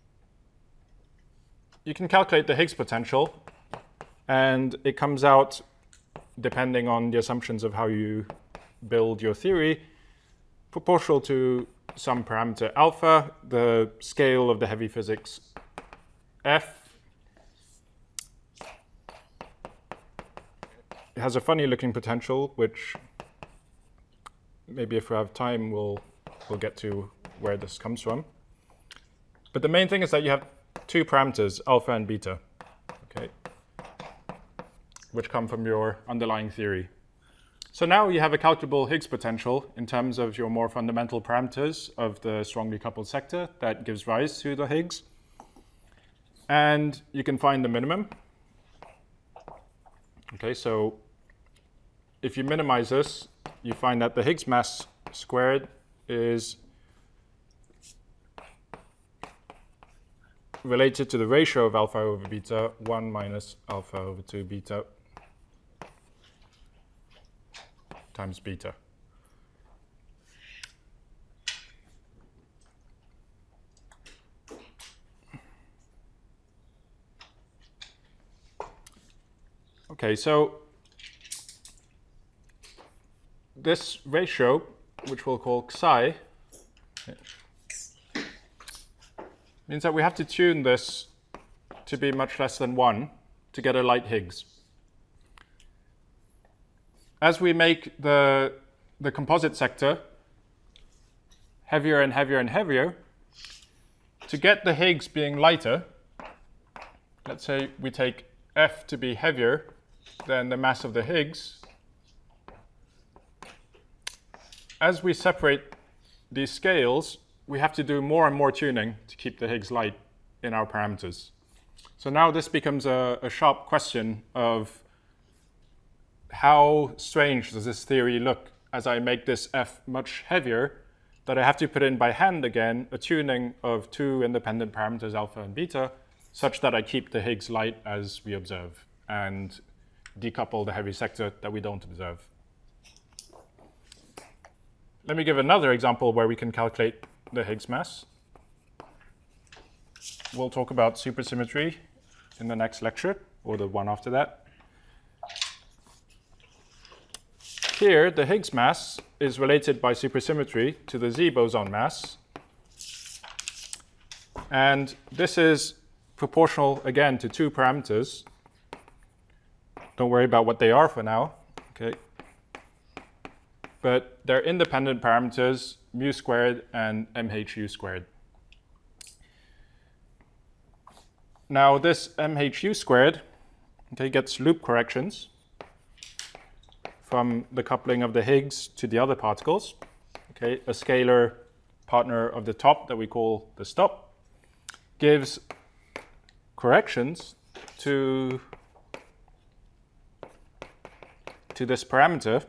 you can calculate the Higgs potential, and it comes out, depending on the assumptions of how you build your theory, proportional to some parameter alpha, the scale of the heavy physics F. It has a funny looking potential, which maybe if we have time, we'll, we'll get to where this comes from. But the main thing is that you have two parameters, alpha and beta, okay, which come from your underlying theory. So now you have a calculable Higgs potential in terms of your more fundamental parameters of the strongly coupled sector that gives rise to the Higgs. And you can find the minimum. Okay, so if you minimize this, you find that the Higgs mass squared is related to the ratio of alpha over beta, one minus alpha over two beta times beta. Okay, so this ratio, which we'll call psi, means that we have to tune this to be much less than one to get a light Higgs. As we make the, the composite sector heavier and heavier and heavier, to get the Higgs being lighter, let's say we take F to be heavier than the mass of the Higgs, as we separate these scales, we have to do more and more tuning to keep the Higgs light in our parameters. So now this becomes a, a sharp question of how strange does this theory look as I make this F much heavier that I have to put in by hand again a tuning of two independent parameters, alpha and beta, such that I keep the Higgs light as we observe and decouple the heavy sector that we don't observe. Let me give another example where we can calculate the Higgs mass. We'll talk about supersymmetry in the next lecture, or the one after that. Here, the Higgs mass is related by supersymmetry to the Z boson mass. And this is proportional, again, to two parameters. Don't worry about what they are for now. Okay. But they're independent parameters, mu squared and M H U squared. Now this M H U squared, okay, gets loop corrections from the coupling of the Higgs to the other particles. Okay, a scalar partner of the top that we call the stop gives corrections to, to this parameter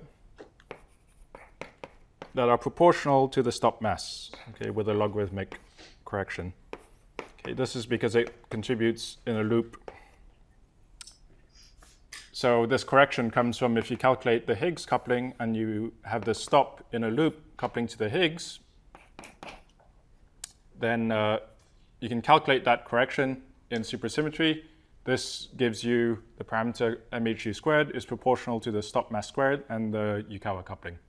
that are proportional to the stop mass, okay, with a logarithmic correction. Okay, this is because it contributes in a loop. So this correction comes from if you calculate the Higgs coupling and you have the stop in a loop coupling to the Higgs, then uh, you can calculate that correction in supersymmetry. This gives you the parameter M H U squared is proportional to the stop mass squared and the Yukawa coupling.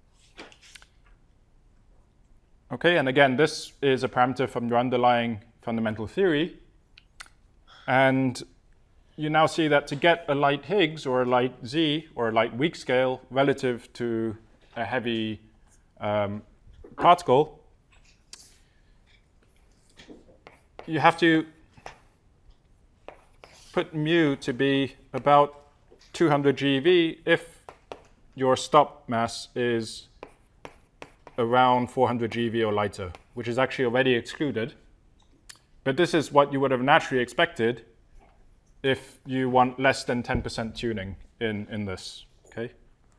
Okay, and again, this is a parameter from your underlying fundamental theory. And you now see that to get a light Higgs or a light Z or a light weak scale relative to a heavy um, particle, you have to put mu to be about two hundred GeV if your stop mass is around four hundred GeV or lighter, which is actually already excluded. But this is what you would have naturally expected if you want less than ten percent tuning in, in this, okay?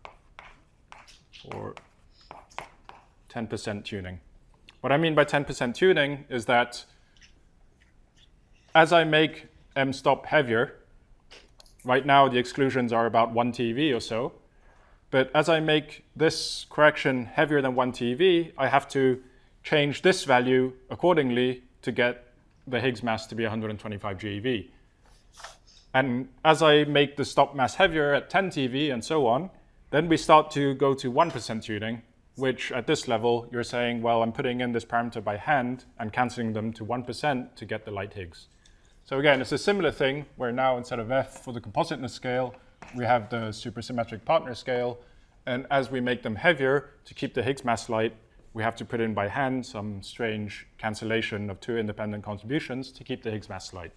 Or ten percent tuning. What I mean by ten percent tuning is that as I make M stop heavier, right now the exclusions are about one T V or so, but as I make this correction heavier than one T V, I have to change this value accordingly to get the Higgs mass to be one hundred twenty-five GeV. And as I make the stop mass heavier at ten T V and so on, then we start to go to one percent tuning, which at this level, you're saying, well, I'm putting in this parameter by hand and canceling them to one percent to get the light Higgs. So again, it's a similar thing where now instead of F for the compositeness scale, we have the supersymmetric partner scale. And as we make them heavier, to keep the Higgs mass light, we have to put in by hand some strange cancellation of two independent contributions to keep the Higgs mass light.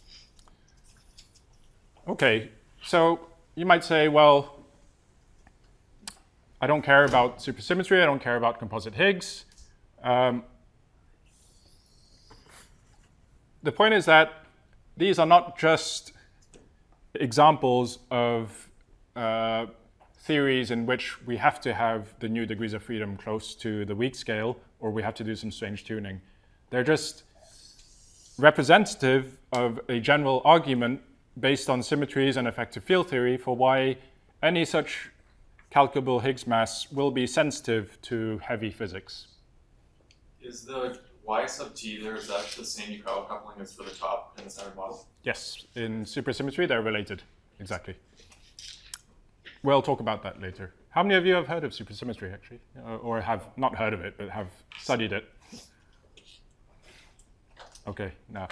Okay, so you might say, well, I don't care about supersymmetry, I don't care about composite Higgs. Um, the point is that these are not just examples of uh, theories in which we have to have the new degrees of freedom close to the weak scale, or we have to do some strange tuning. They're just representative of a general argument based on symmetries and effective field theory for why any such calculable Higgs mass will be sensitive to heavy physics.
Is the Y sub t there, is that the same Yukawa coupling as for the top in the standard model?
Yes, in supersymmetry they're related, exactly. We'll talk about that later. How many of you have heard of supersymmetry actually? Uh, or have not heard of it, but have studied it? Okay, now.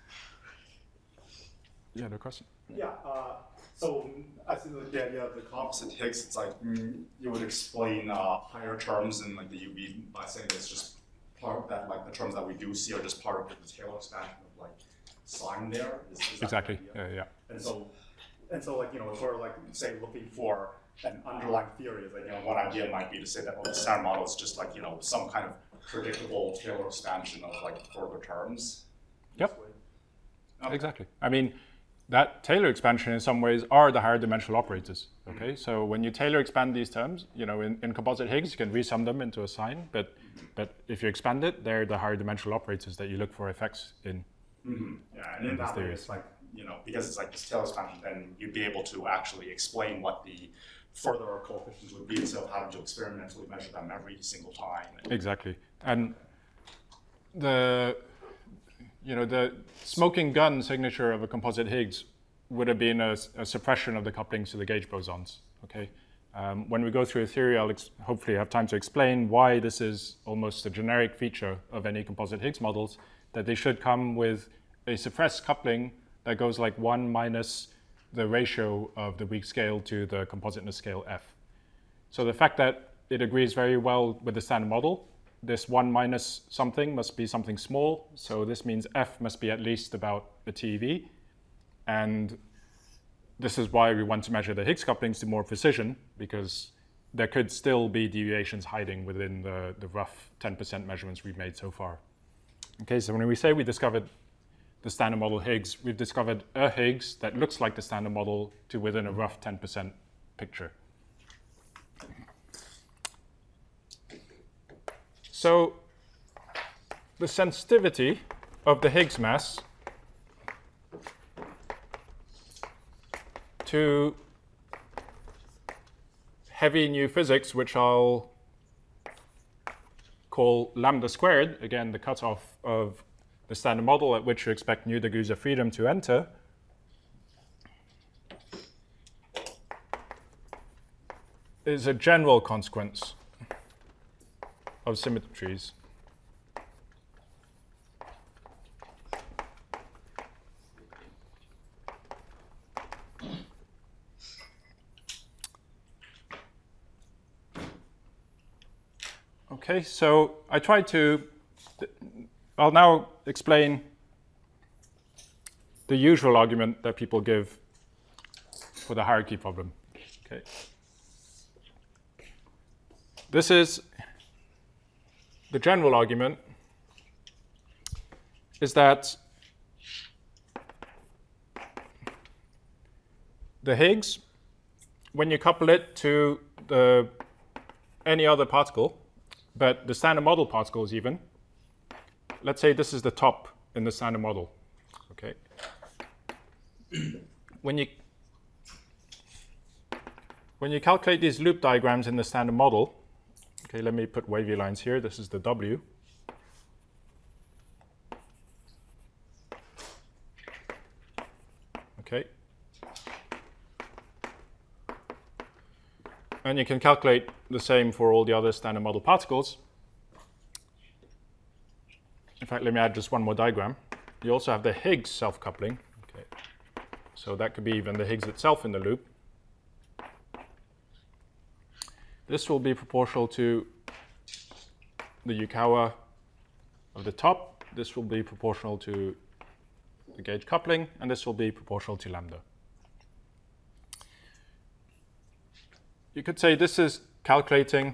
You had a question?
Yeah, uh, so I think the idea of the composite Higgs, it's like mm, you would explain uh, higher terms in like the U V by saying it's just part of that, like the terms that we do see are just part of the Taylor expansion of like sign there. Is, is
Exactly, yeah, yeah.
And so, and so like, you know, if we're like, say, looking for an underlying theory, like, you know, one idea might be to say that, well, the standard model is just like, you know, some kind of predictable Taylor expansion of like further terms.
Yep,
Okay.
exactly. I mean, that Taylor expansion in some ways are the higher dimensional operators. Okay, so when you Taylor expand these terms, you know, in, in composite Higgs, you can resum them into a sign, but but if you expand it, they're the higher dimensional operators that you look for effects in.
Mm-hmm. Yeah, and in that way, it's like, you know, because it's like this Taylor expansion, then you'd be able to actually explain what the further coefficients would be instead of having to experimentally measure them every single time.
Exactly, and the you know the smoking gun signature of a composite Higgs would have been a, a suppression of the couplings to the gauge bosons. Okay, um, when we go through a theory, I'll ex hopefully have time to explain why this is almost a generic feature of any composite Higgs models, that they should come with a suppressed coupling that goes like one minus the ratio of the weak scale to the compositeness scale F. So the fact that it agrees very well with the standard model, this one minus something must be something small, so this means F must be at least about a T E V, and this is why we want to measure the Higgs couplings to more precision, because there could still be deviations hiding within the, the rough ten percent measurements we've made so far. Okay, so when we say we discovered the standard model Higgs, we've discovered a Higgs that looks like the standard model to within a rough ten percent picture. So the sensitivity of the Higgs mass to heavy new physics, which I'll call lambda squared, again the cutoff of the standard model at which you expect new degrees of freedom to enter, is a general consequence of symmetries. Okay, so I tried to, I'll now explain the usual argument that people give for the hierarchy problem. Okay. This is the general argument is that the Higgs, when you couple it to the any other particle, but the standard model particles even, let's say this is the top in the standard model, okay? When you, when you calculate these loop diagrams in the standard model, okay, let me put wavy lines here, this is the W. Okay. And you can calculate the same for all the other standard model particles. In fact, let me add just one more diagram. You also have the Higgs self-coupling. Okay. So that could be even the Higgs itself in the loop. This will be proportional to the Yukawa of the top. This will be proportional to the gauge coupling, and this will be proportional to lambda. You could say this is calculating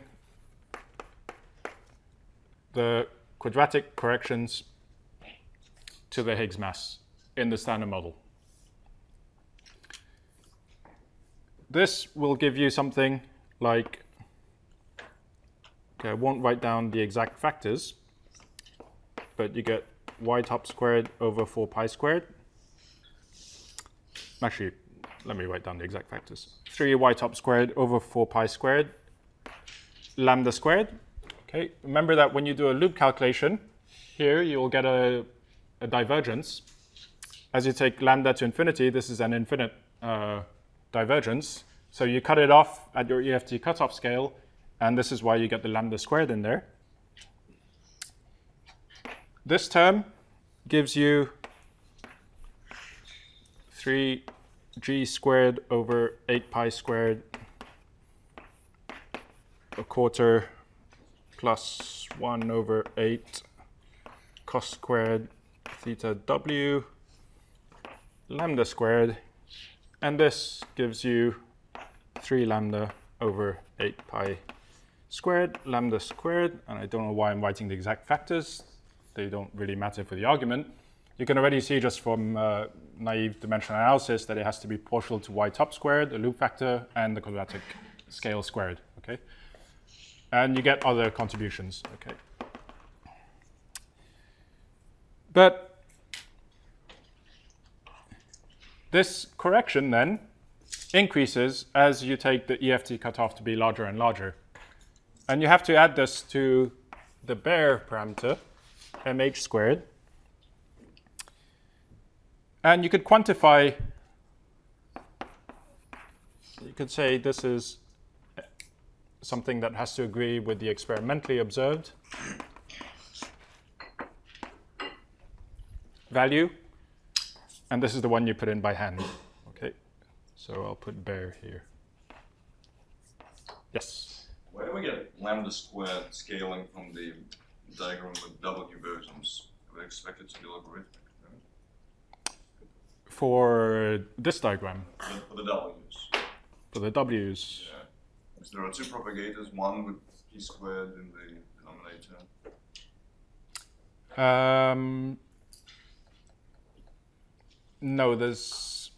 the quadratic corrections to the Higgs mass in the standard model. This will give you something like, okay, I won't write down the exact factors, but you get y top squared over four pi squared. Actually, let me write down the exact factors. three y top squared over four pi squared, lambda squared. Okay, remember that when you do a loop calculation, here you'll get a, a divergence. As you take lambda to infinity, this is an infinite uh, divergence. So you cut it off at your E F T cutoff scale, and this is why you get the lambda squared in there. This term gives you three g squared over eight pi squared, a quarter plus one over eight cos squared theta w lambda squared, and this gives you three lambda over eight pi squared lambda squared, and I don't know why I'm writing the exact factors. They don't really matter for the argument, you can already see just from uh, naive dimensional analysis that it has to be proportional to y top squared, the loop factor, and the quadratic scale squared, okay? And you get other contributions, okay? But this correction then increases as you take the E F T cutoff to be larger and larger. And you have to add this to the Baire parameter, mh squared. And you could quantify, you could say this is something that has to agree with the experimentally observed value. And this is the one you put in by hand. Okay, so I'll put Baire here. Yes?
Where do we get lambda squared scaling from the diagram with W versions? I would expect it to be logarithmic.
For this diagram,
For the, for the W's.
for the W's,
Yeah. Because there are two propagators, one with p squared in the denominator.
um, no, there's.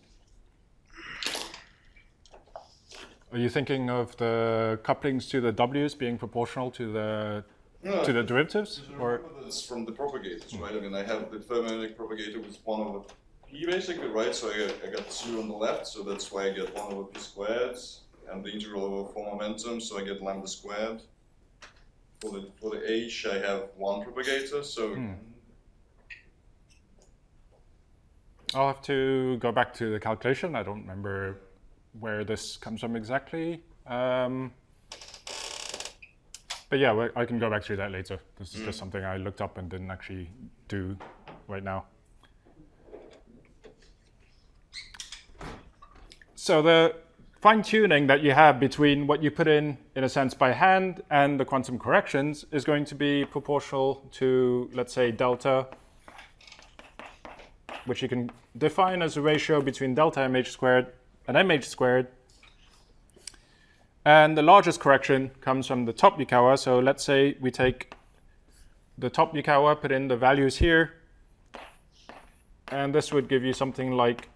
Are you thinking of the couplings to the W's being proportional to the
No,
to the derivatives, or
remember that's from the propagators, right? I mean, I have the fermionic propagator with one over p basically, right? So I got, I got two on the left, so that's why I get one over p squared, and the integral over four momentum, so I get lambda squared. For the for the h, I have one propagator, so.
Hmm. I'll have to go back to the calculation. I don't remember where this comes from exactly. Um, but yeah, we- I can go back through that later. This is just something I looked up and didn't actually do right now. So the fine-tuning that you have between what you put in, in a sense, by hand and the quantum corrections is going to be proportional to, let's say, delta, which you can define as a ratio between delta mh squared and mh squared. And the largest correction comes from the top Yukawa. So let's say we take the top Yukawa, put in the values here, and this would give you something like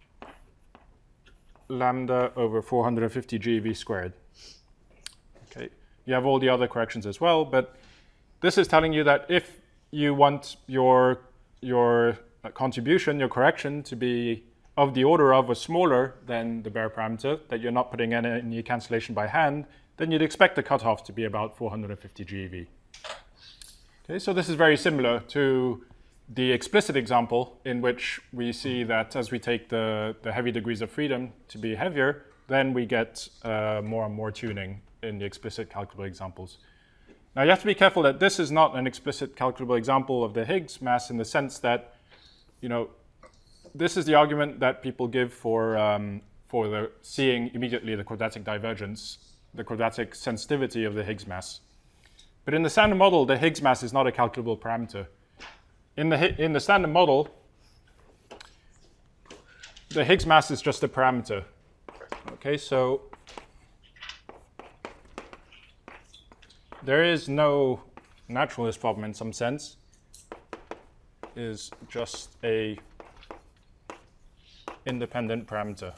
lambda over four hundred fifty G V squared. Okay, you have all the other corrections as well, but this is telling you that if you want your your contribution, your correction to be of the order of or smaller than the Baire parameter, that you're not putting in any cancellation by hand, then you'd expect the cutoff to be about four hundred fifty G V. Okay, so this is very similar to the explicit example in which we see that as we take the, the heavy degrees of freedom to be heavier, then we get uh, more and more tuning in the explicit calculable examples. Now you have to be careful that this is not an explicit calculable example of the Higgs mass in the sense that, you know, this is the argument that people give for, um, for the seeing immediately the quadratic divergence, the quadratic sensitivity of the Higgs mass. But in the standard model, the Higgs mass is not a calculable parameter. In the, in the standard model, the Higgs mass is just a parameter. Okay, so there is no naturalist problem in some sense. It is just a independent parameter.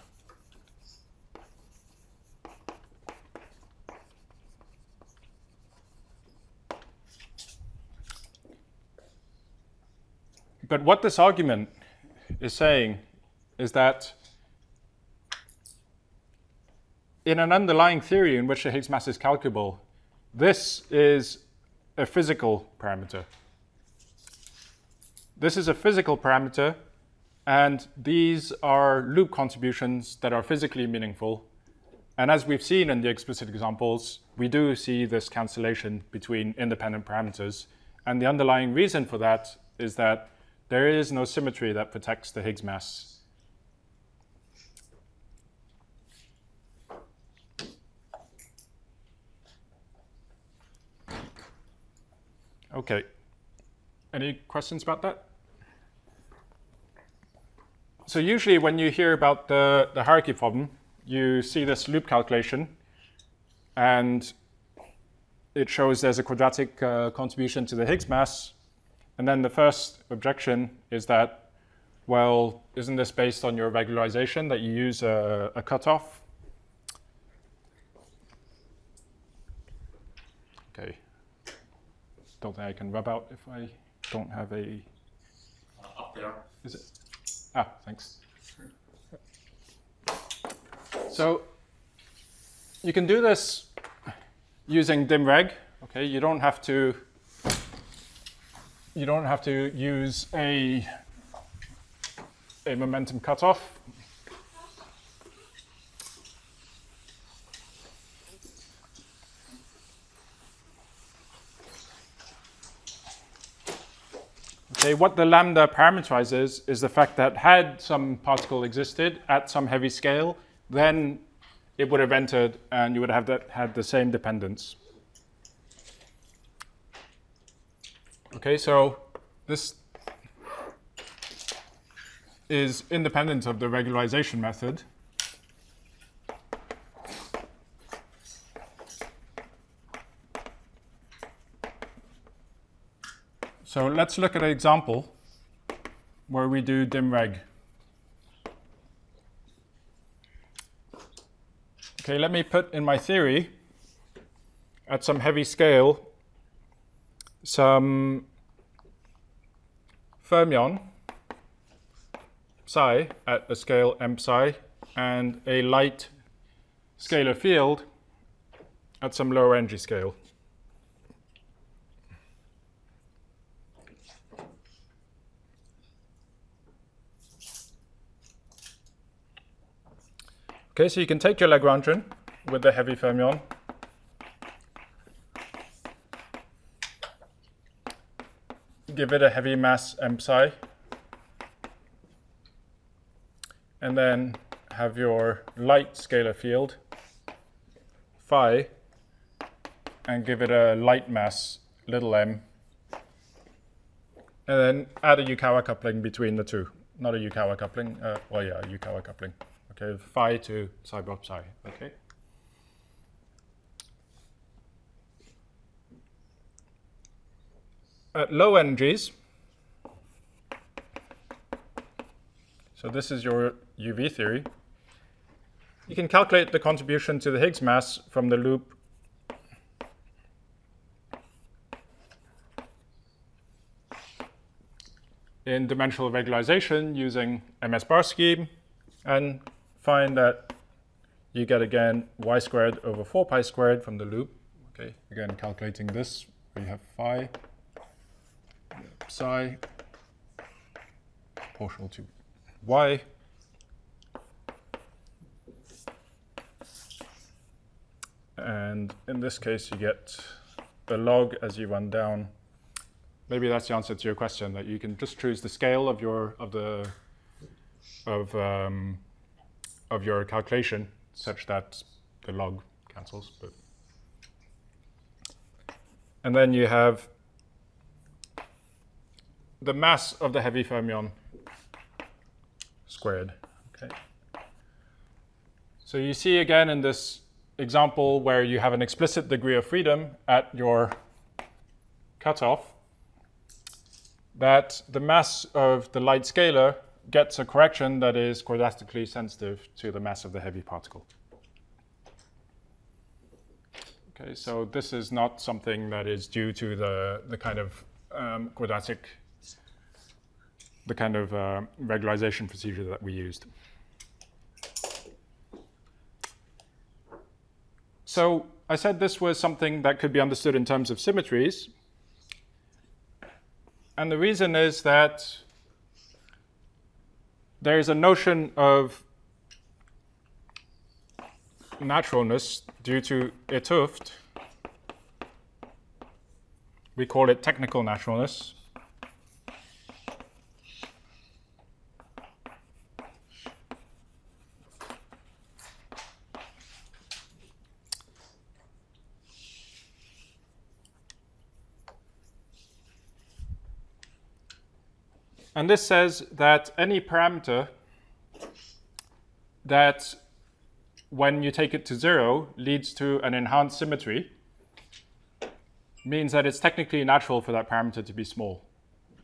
But what this argument is saying is that in an underlying theory in which the Higgs mass is calculable, this is a physical parameter. This is a physical parameter, and these are loop contributions that are physically meaningful. And as we've seen in the explicit examples, we do see this cancellation between independent parameters. And the underlying reason for that is that there is no symmetry that protects the Higgs mass. Okay. Any questions about that? So usually when you hear about the, the hierarchy problem, you see this loop calculation, and it shows there's a quadratic uh, contribution to the Higgs mass, And then the first objection is that, well, isn't this based on your regularization that you use a, a cutoff? Okay. Don't think I can rub out if I don't have a...
Uh, up there.
Is it? Ah, thanks. So you can do this using dimreg. Okay, you don't have to. You don't have to use a a momentum cutoff. Okay, what the lambda parameterizes is the fact that had some particle existed at some heavy scale, then it would have entered and you would have that, had the same dependence. Okay, so this is independent of the regularization method. So let's look at an example where we do dimreg. Okay, let me put in my theory at some heavy scale some fermion psi at a scale m psi and a light scalar field at some lower energy scale. Okay, so you can take your Lagrangian with the heavy fermion. Give it a heavy mass m psi. And then have your light scalar field, phi, and give it a light mass, little m. And then add a Yukawa coupling between the two. Not a Yukawa coupling, uh, well, yeah, a Yukawa coupling. Okay, phi to psi bar psi, okay? At low energies, so this is your U V theory, you can calculate the contribution to the Higgs mass from the loop in dimensional regularization using M S bar scheme and find that you get again y squared over four pi squared from the loop. Okay, again calculating this, we have phi psi proportional to y. And in this case, you get the log as you run down. Maybe that's the answer to your question, that you can just choose the scale of your of the of um, of your calculation such that the log cancels. But and then you have the mass of the heavy fermion squared. Okay. So you see again in this example where you have an explicit degree of freedom at your cutoff, that the mass of the light scalar gets a correction that is quadratically sensitive to the mass of the heavy particle. Okay, so this is not something that is due to the, the kind of um, quadratic, the kind of uh, regularization procedure that we used. So I said this was something that could be understood in terms of symmetries. And the reason is that there is a notion of naturalness due to 't Hooft. We call it technical naturalness. And this says that any parameter that, when you take it to zero, leads to an enhanced symmetry, means that it's technically natural for that parameter to be small.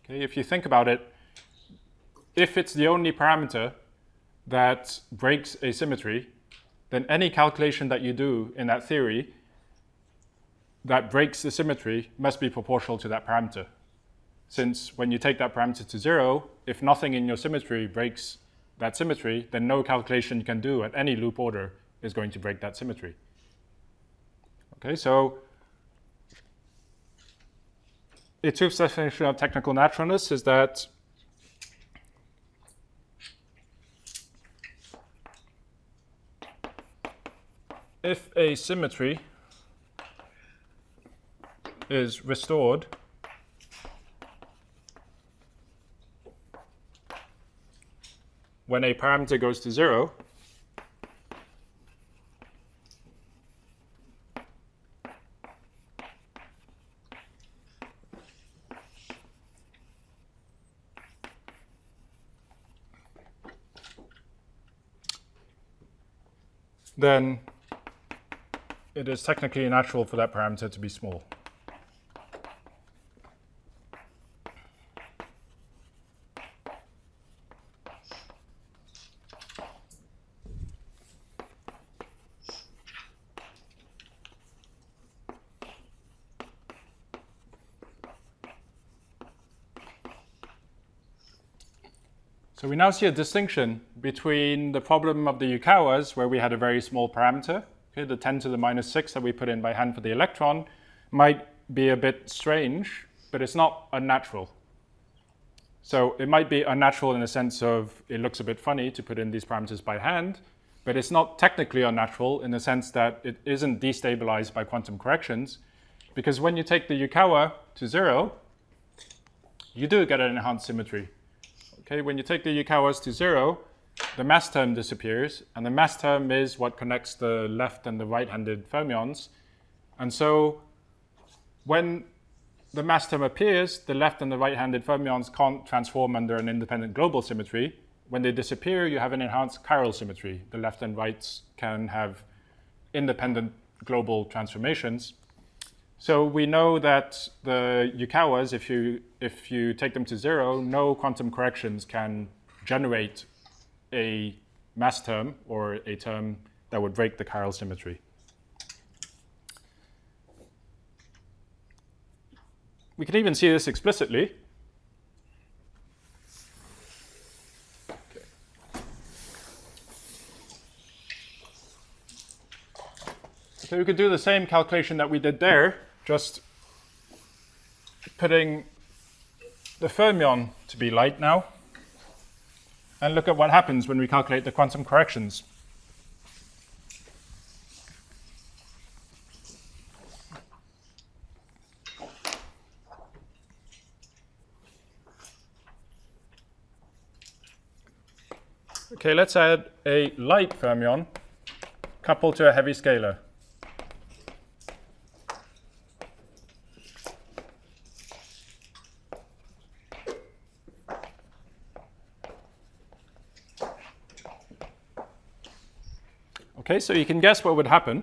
Okay, if you think about it, if it's the only parameter that breaks a symmetry, then any calculation that you do in that theory that breaks the symmetry must be proportional to that parameter. Since when you take that parameter to zero, if nothing in your symmetry breaks that symmetry, then no calculation you can do at any loop order is going to break that symmetry. Okay, so Etouff's definition of technical naturalness is that if a symmetry is restored when a parameter goes to zero, then it is technically natural for that parameter to be small. So we now see a distinction between the problem of the Yukawas, where we had a very small parameter. Okay, the ten to the minus six that we put in by hand for the electron might be a bit strange, but it's not unnatural. So it might be unnatural in the sense of it looks a bit funny to put in these parameters by hand, but it's not technically unnatural in the sense that it isn't destabilized by quantum corrections, because when you take the Yukawa to zero, you do get an enhanced symmetry. Okay, when you take the Yukawas to zero, the mass term disappears, and the mass term is what connects the left and the right-handed fermions. And so when the mass term appears, the left and the right-handed fermions can't transform under an independent global symmetry. When they disappear, you have an enhanced chiral symmetry. The left and rights can have independent global transformations. So we know that the Yukawas, if you, if you take them to zero, no quantum corrections can generate a mass term or a term that would break the chiral symmetry. We can even see this explicitly. Okay. So we could do the same calculation that we did there, just putting the fermion to be light now, and look at what happens when we calculate the quantum corrections. Okay, let's add a light fermion coupled to a heavy scalar. Okay, so you can guess what would happen.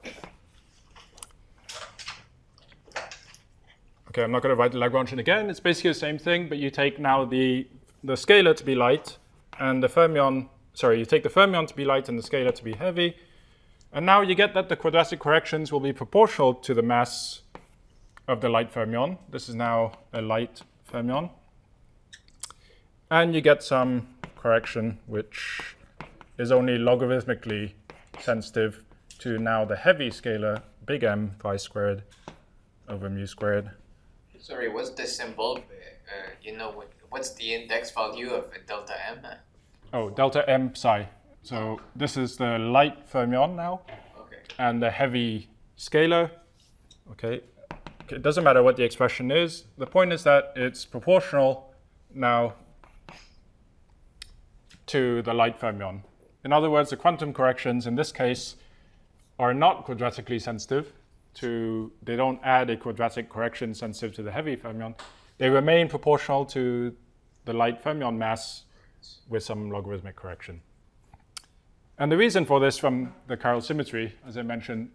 Okay, I'm not going to write the Lagrangian again. It's basically the same thing, but you take now the, the scalar to be light and the fermion, sorry, you take the fermion to be light and the scalar to be heavy. And now you get that the quadratic corrections will be proportional to the mass of the light fermion. This is now a light fermion. And you get some correction which is only logarithmically sensitive to now the heavy scalar big M phi squared over mu squared.
Sorry, what's the symbol? Uh, you know, what, what's the index value of delta M?
Oh, delta M psi. So this is the light fermion now,
Okay.
and the heavy scalar. Okay, it doesn't matter what the expression is. The point is that it's proportional now to the light fermion. In other words, the quantum corrections in this case are not quadratically sensitive to, they don't add a quadratic correction sensitive to the heavy fermion. They remain proportional to the light fermion mass with some logarithmic correction. And the reason for this from the chiral symmetry, as I mentioned,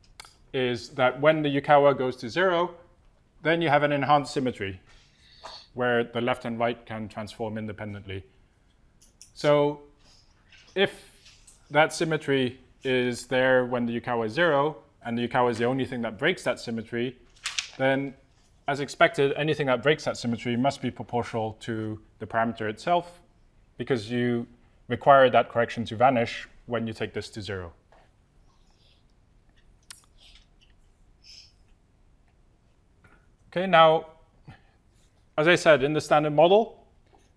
is that when the Yukawa goes to zero, then you have an enhanced symmetry. where the left and right can transform independently. So if that symmetry is there when the Yukawa is zero, and the Yukawa is the only thing that breaks that symmetry, then as expected, anything that breaks that symmetry must be proportional to the parameter itself, because you require that correction to vanish when you take this to zero. Okay, now, as I said, in the standard model,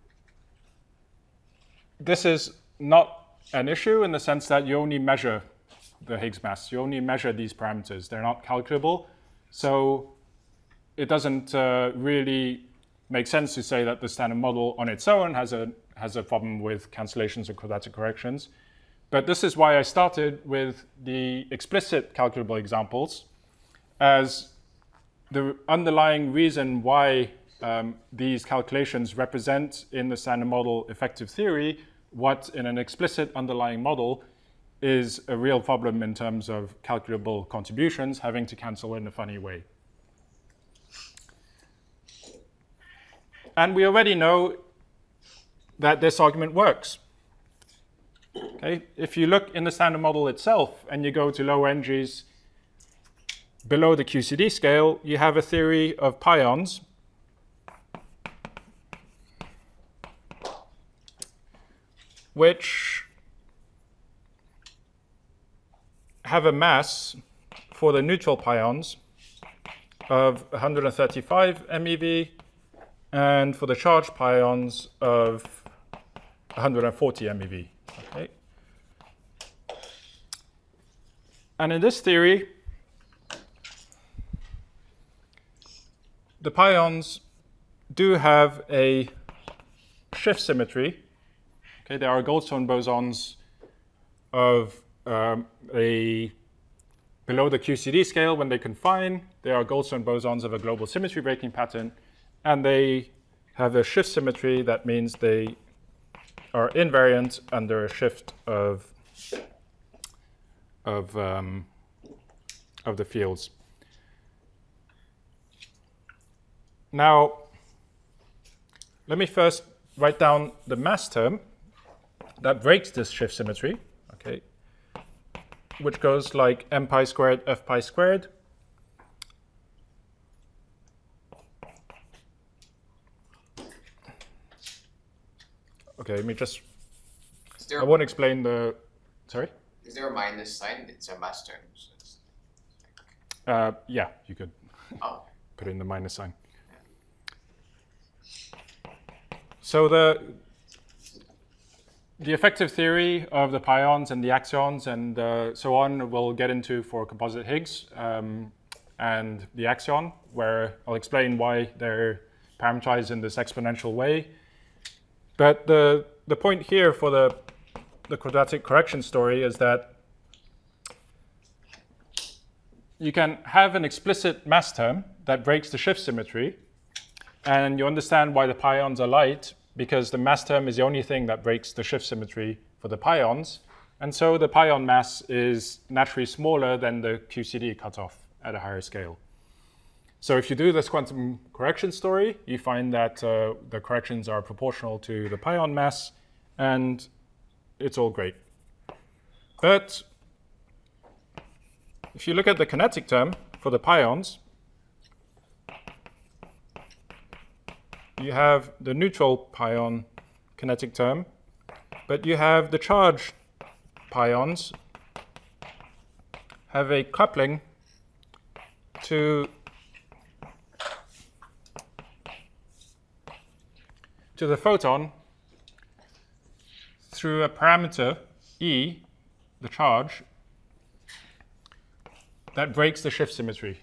this is not an issue in the sense that you only measure the Higgs mass. You only measure these parameters. They're not calculable. So it doesn't uh, really make sense to say that the standard model on its own has a, has a problem with cancellations or quadratic corrections. But this is why I started with the explicit calculable examples, as the underlying reason why um, these calculations represent in the standard model effective theory what in an explicit underlying model is a real problem in terms of calculable contributions having to cancel in a funny way. And we already know that this argument works. Okay? If you look in the standard model itself and you go to low energies below the Q C D scale, you have a theory of pions which have a mass for the neutral pions of one hundred thirty-five MeV, and for the charged pions of one hundred forty MeV. Okay. And in this theory, the pions do have a shift symmetry. Okay, there are Goldstone bosons of um, a below the Q C D scale when they confine. There are Goldstone bosons of a global symmetry breaking pattern, and they have a shift symmetry. That means they are invariant under a shift of of um, of the fields. Now, let me first write down the mass term that breaks this shift symmetry, okay, which goes like m pi squared f pi squared. Okay, let me just,
Is there,
I won't explain the, sorry?
is there a minus sign? It's a mass term. So it's
Uh, yeah, you could
oh.
put in the minus sign. So the the effective theory of the pions and the axions and uh, so on we'll get into for composite Higgs um, and the axion, where I'll explain why they're parameterized in this exponential way. But the the point here for the the quadratic correction story is that you can have an explicit mass term that breaks the shift symmetry, and you understand why the pions are light, because the mass term is the only thing that breaks the shift symmetry for the pions. And so the pion mass is naturally smaller than the Q C D cutoff at a higher scale. So if you do this quantum correction story, you find that uh, the corrections are proportional to the pion mass, and it's all great. But if you look at the kinetic term for the pions, you have the neutral pion kinetic term, but you have the charged pions have a coupling to to the photon through a parameter E, the charge, that breaks the shift symmetry.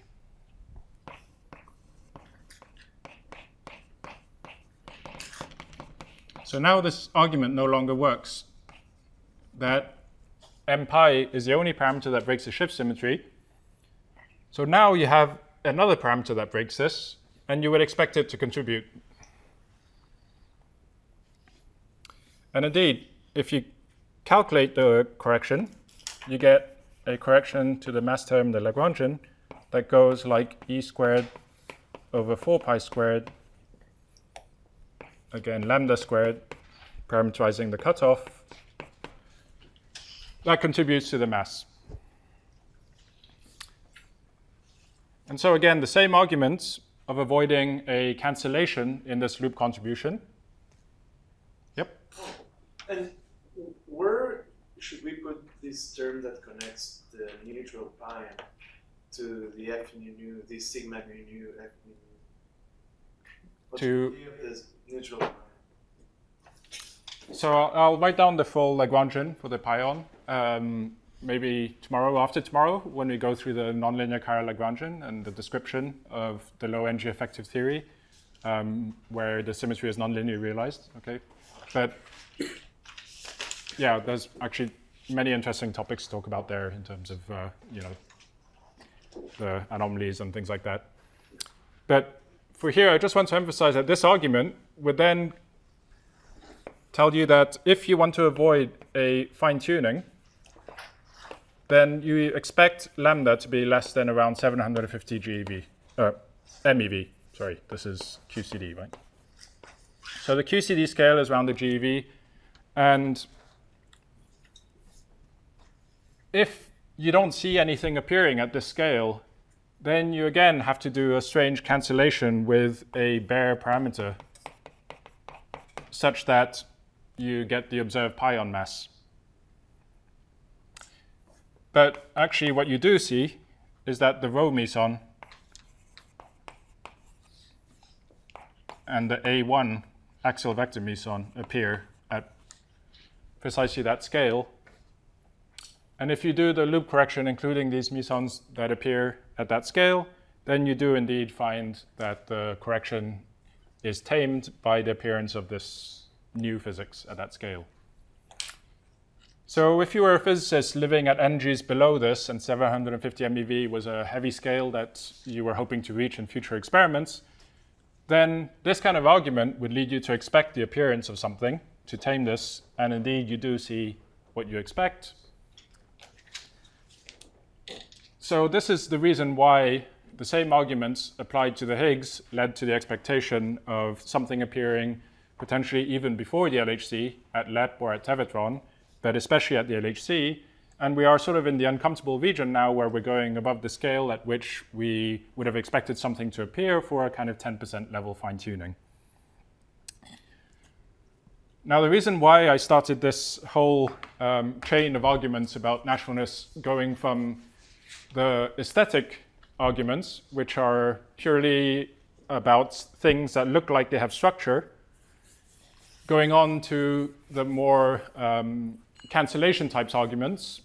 So now this argument no longer works, that m pi is the only parameter that breaks the shift symmetry. So now you have another parameter that breaks this, and you would expect it to contribute. And indeed, if you calculate the correction, you get a correction to the mass term, the Lagrangian, that goes like e squared over four pi squared again, lambda squared, parameterizing the cutoff, that contributes to the mass. And so again, the same arguments of avoiding a cancellation in this loop contribution. Yep.
And where should we put this term that connects the neutral pi to the F nu nu, the sigma nu nu, F nu nu? What's
To-
the idea of this neutral pi?
So I'll, I'll write down the full Lagrangian for the pion, um, maybe tomorrow, after tomorrow, when we go through the nonlinear chiral Lagrangian and the description of the low energy effective theory, um, where the symmetry is nonlinearly realized. Okay, but yeah, there's actually many interesting topics to talk about there in terms of uh, you know the anomalies and things like that. But for here, I just want to emphasize that this argument would then tell you that if you want to avoid a fine-tuning, then you expect lambda to be less than around seven hundred fifty GeV, uh, M E V. Sorry, this is Q C D, right? So the Q C D scale is around the GeV, and if you don't see anything appearing at this scale, then you again have to do a strange cancellation with a bare parameter such that you get the observed pion mass. But actually what you do see is that the rho meson and the A one axial vector meson appear at precisely that scale. And if you do the loop correction, including these mesons that appear at that scale, then you do indeed find that the correction is tamed by the appearance of this new physics at that scale. So if you were a physicist living at energies below this, and seven hundred fifty M E V was a heavy scale that you were hoping to reach in future experiments, then this kind of argument would lead you to expect the appearance of something to tame this, and indeed you do see what you expect. So this is the reason why the same arguments applied to the Higgs led to the expectation of something appearing potentially even before the L H C at L E P or at Tevatron, but especially at the L H C. And we are sort of in the uncomfortable region now where we're going above the scale at which we would have expected something to appear for a kind of ten percent level fine-tuning. Now, the reason why I started this whole um, chain of arguments about naturalness going from the aesthetic arguments, which are purely about things that look like they have structure, going on to the more um, cancellation types arguments,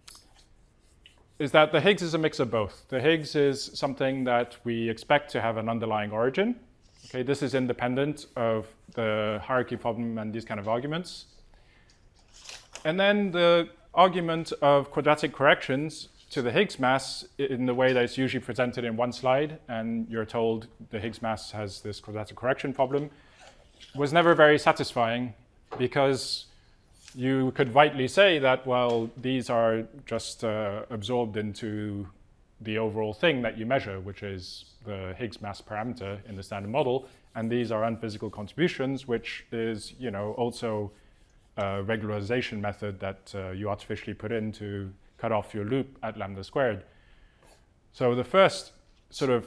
is that the Higgs is a mix of both. The Higgs is something that we expect to have an underlying origin. Okay, this is independent of the hierarchy problem and these kind of arguments. And then the argument of quadratic corrections to the Higgs mass in the way that it's usually presented in one slide, and you're told the Higgs mass has this quadratic correction problem, was never very satisfying, because you could rightly say that, well, these are just uh, absorbed into the overall thing that you measure, which is the Higgs mass parameter in the standard model, and these are unphysical contributions, which is, you know, also a regularization method that uh, you artificially put in to cut off your loop at lambda squared. So the first sort of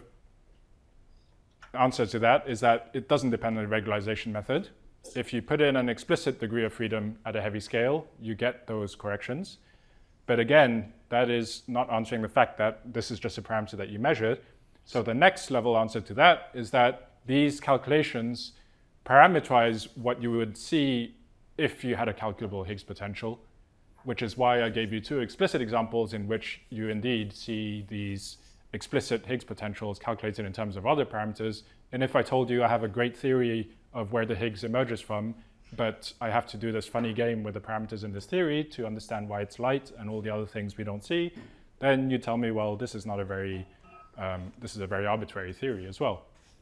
answer to that is that it doesn't depend on the regularization method. If you put in an explicit degree of freedom at a heavy scale, you get those corrections. But again, that is not answering the fact that this is just a parameter that you measured. So the next level answer to that is that these calculations parameterize what you would see if you had a calculable Higgs potential, which is why I gave you two explicit examples in which you indeed see these explicit Higgs potentials calculated in terms of other parameters. And if I told you I have a great theory of where the Higgs emerges from, but I have to do this funny game with the parameters in this theory to understand why it's light and all the other things we don't see, then you tell me, well, this is not a very, um, this is a very arbitrary theory as well.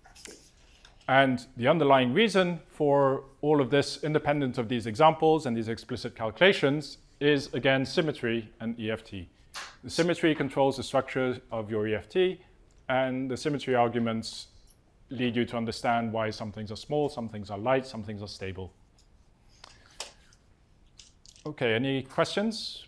And the underlying reason for all of this, independent of these examples and these explicit calculations, is again symmetry and E F T. The symmetry controls the structure of your E F T, and the symmetry arguments lead you to understand why some things are small, some things are light, some things are stable. Okay, any questions?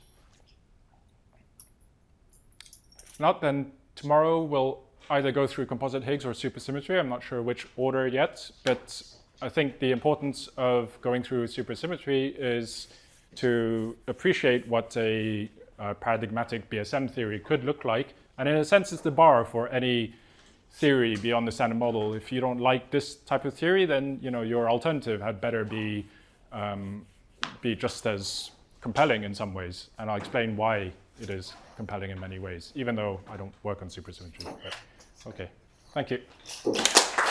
If not, then tomorrow we'll either go through composite Higgs or supersymmetry. I'm not sure which order yet, but I think the importance of going through supersymmetry is to appreciate what a, a paradigmatic B S M theory could look like. And in a sense, it's the bar for any theory beyond the standard model. If you don't like this type of theory, then you know your alternative had better be um, be just as compelling in some ways. And I'll explain why it is compelling in many ways, even though I don't work on supersymmetry. But okay, thank you.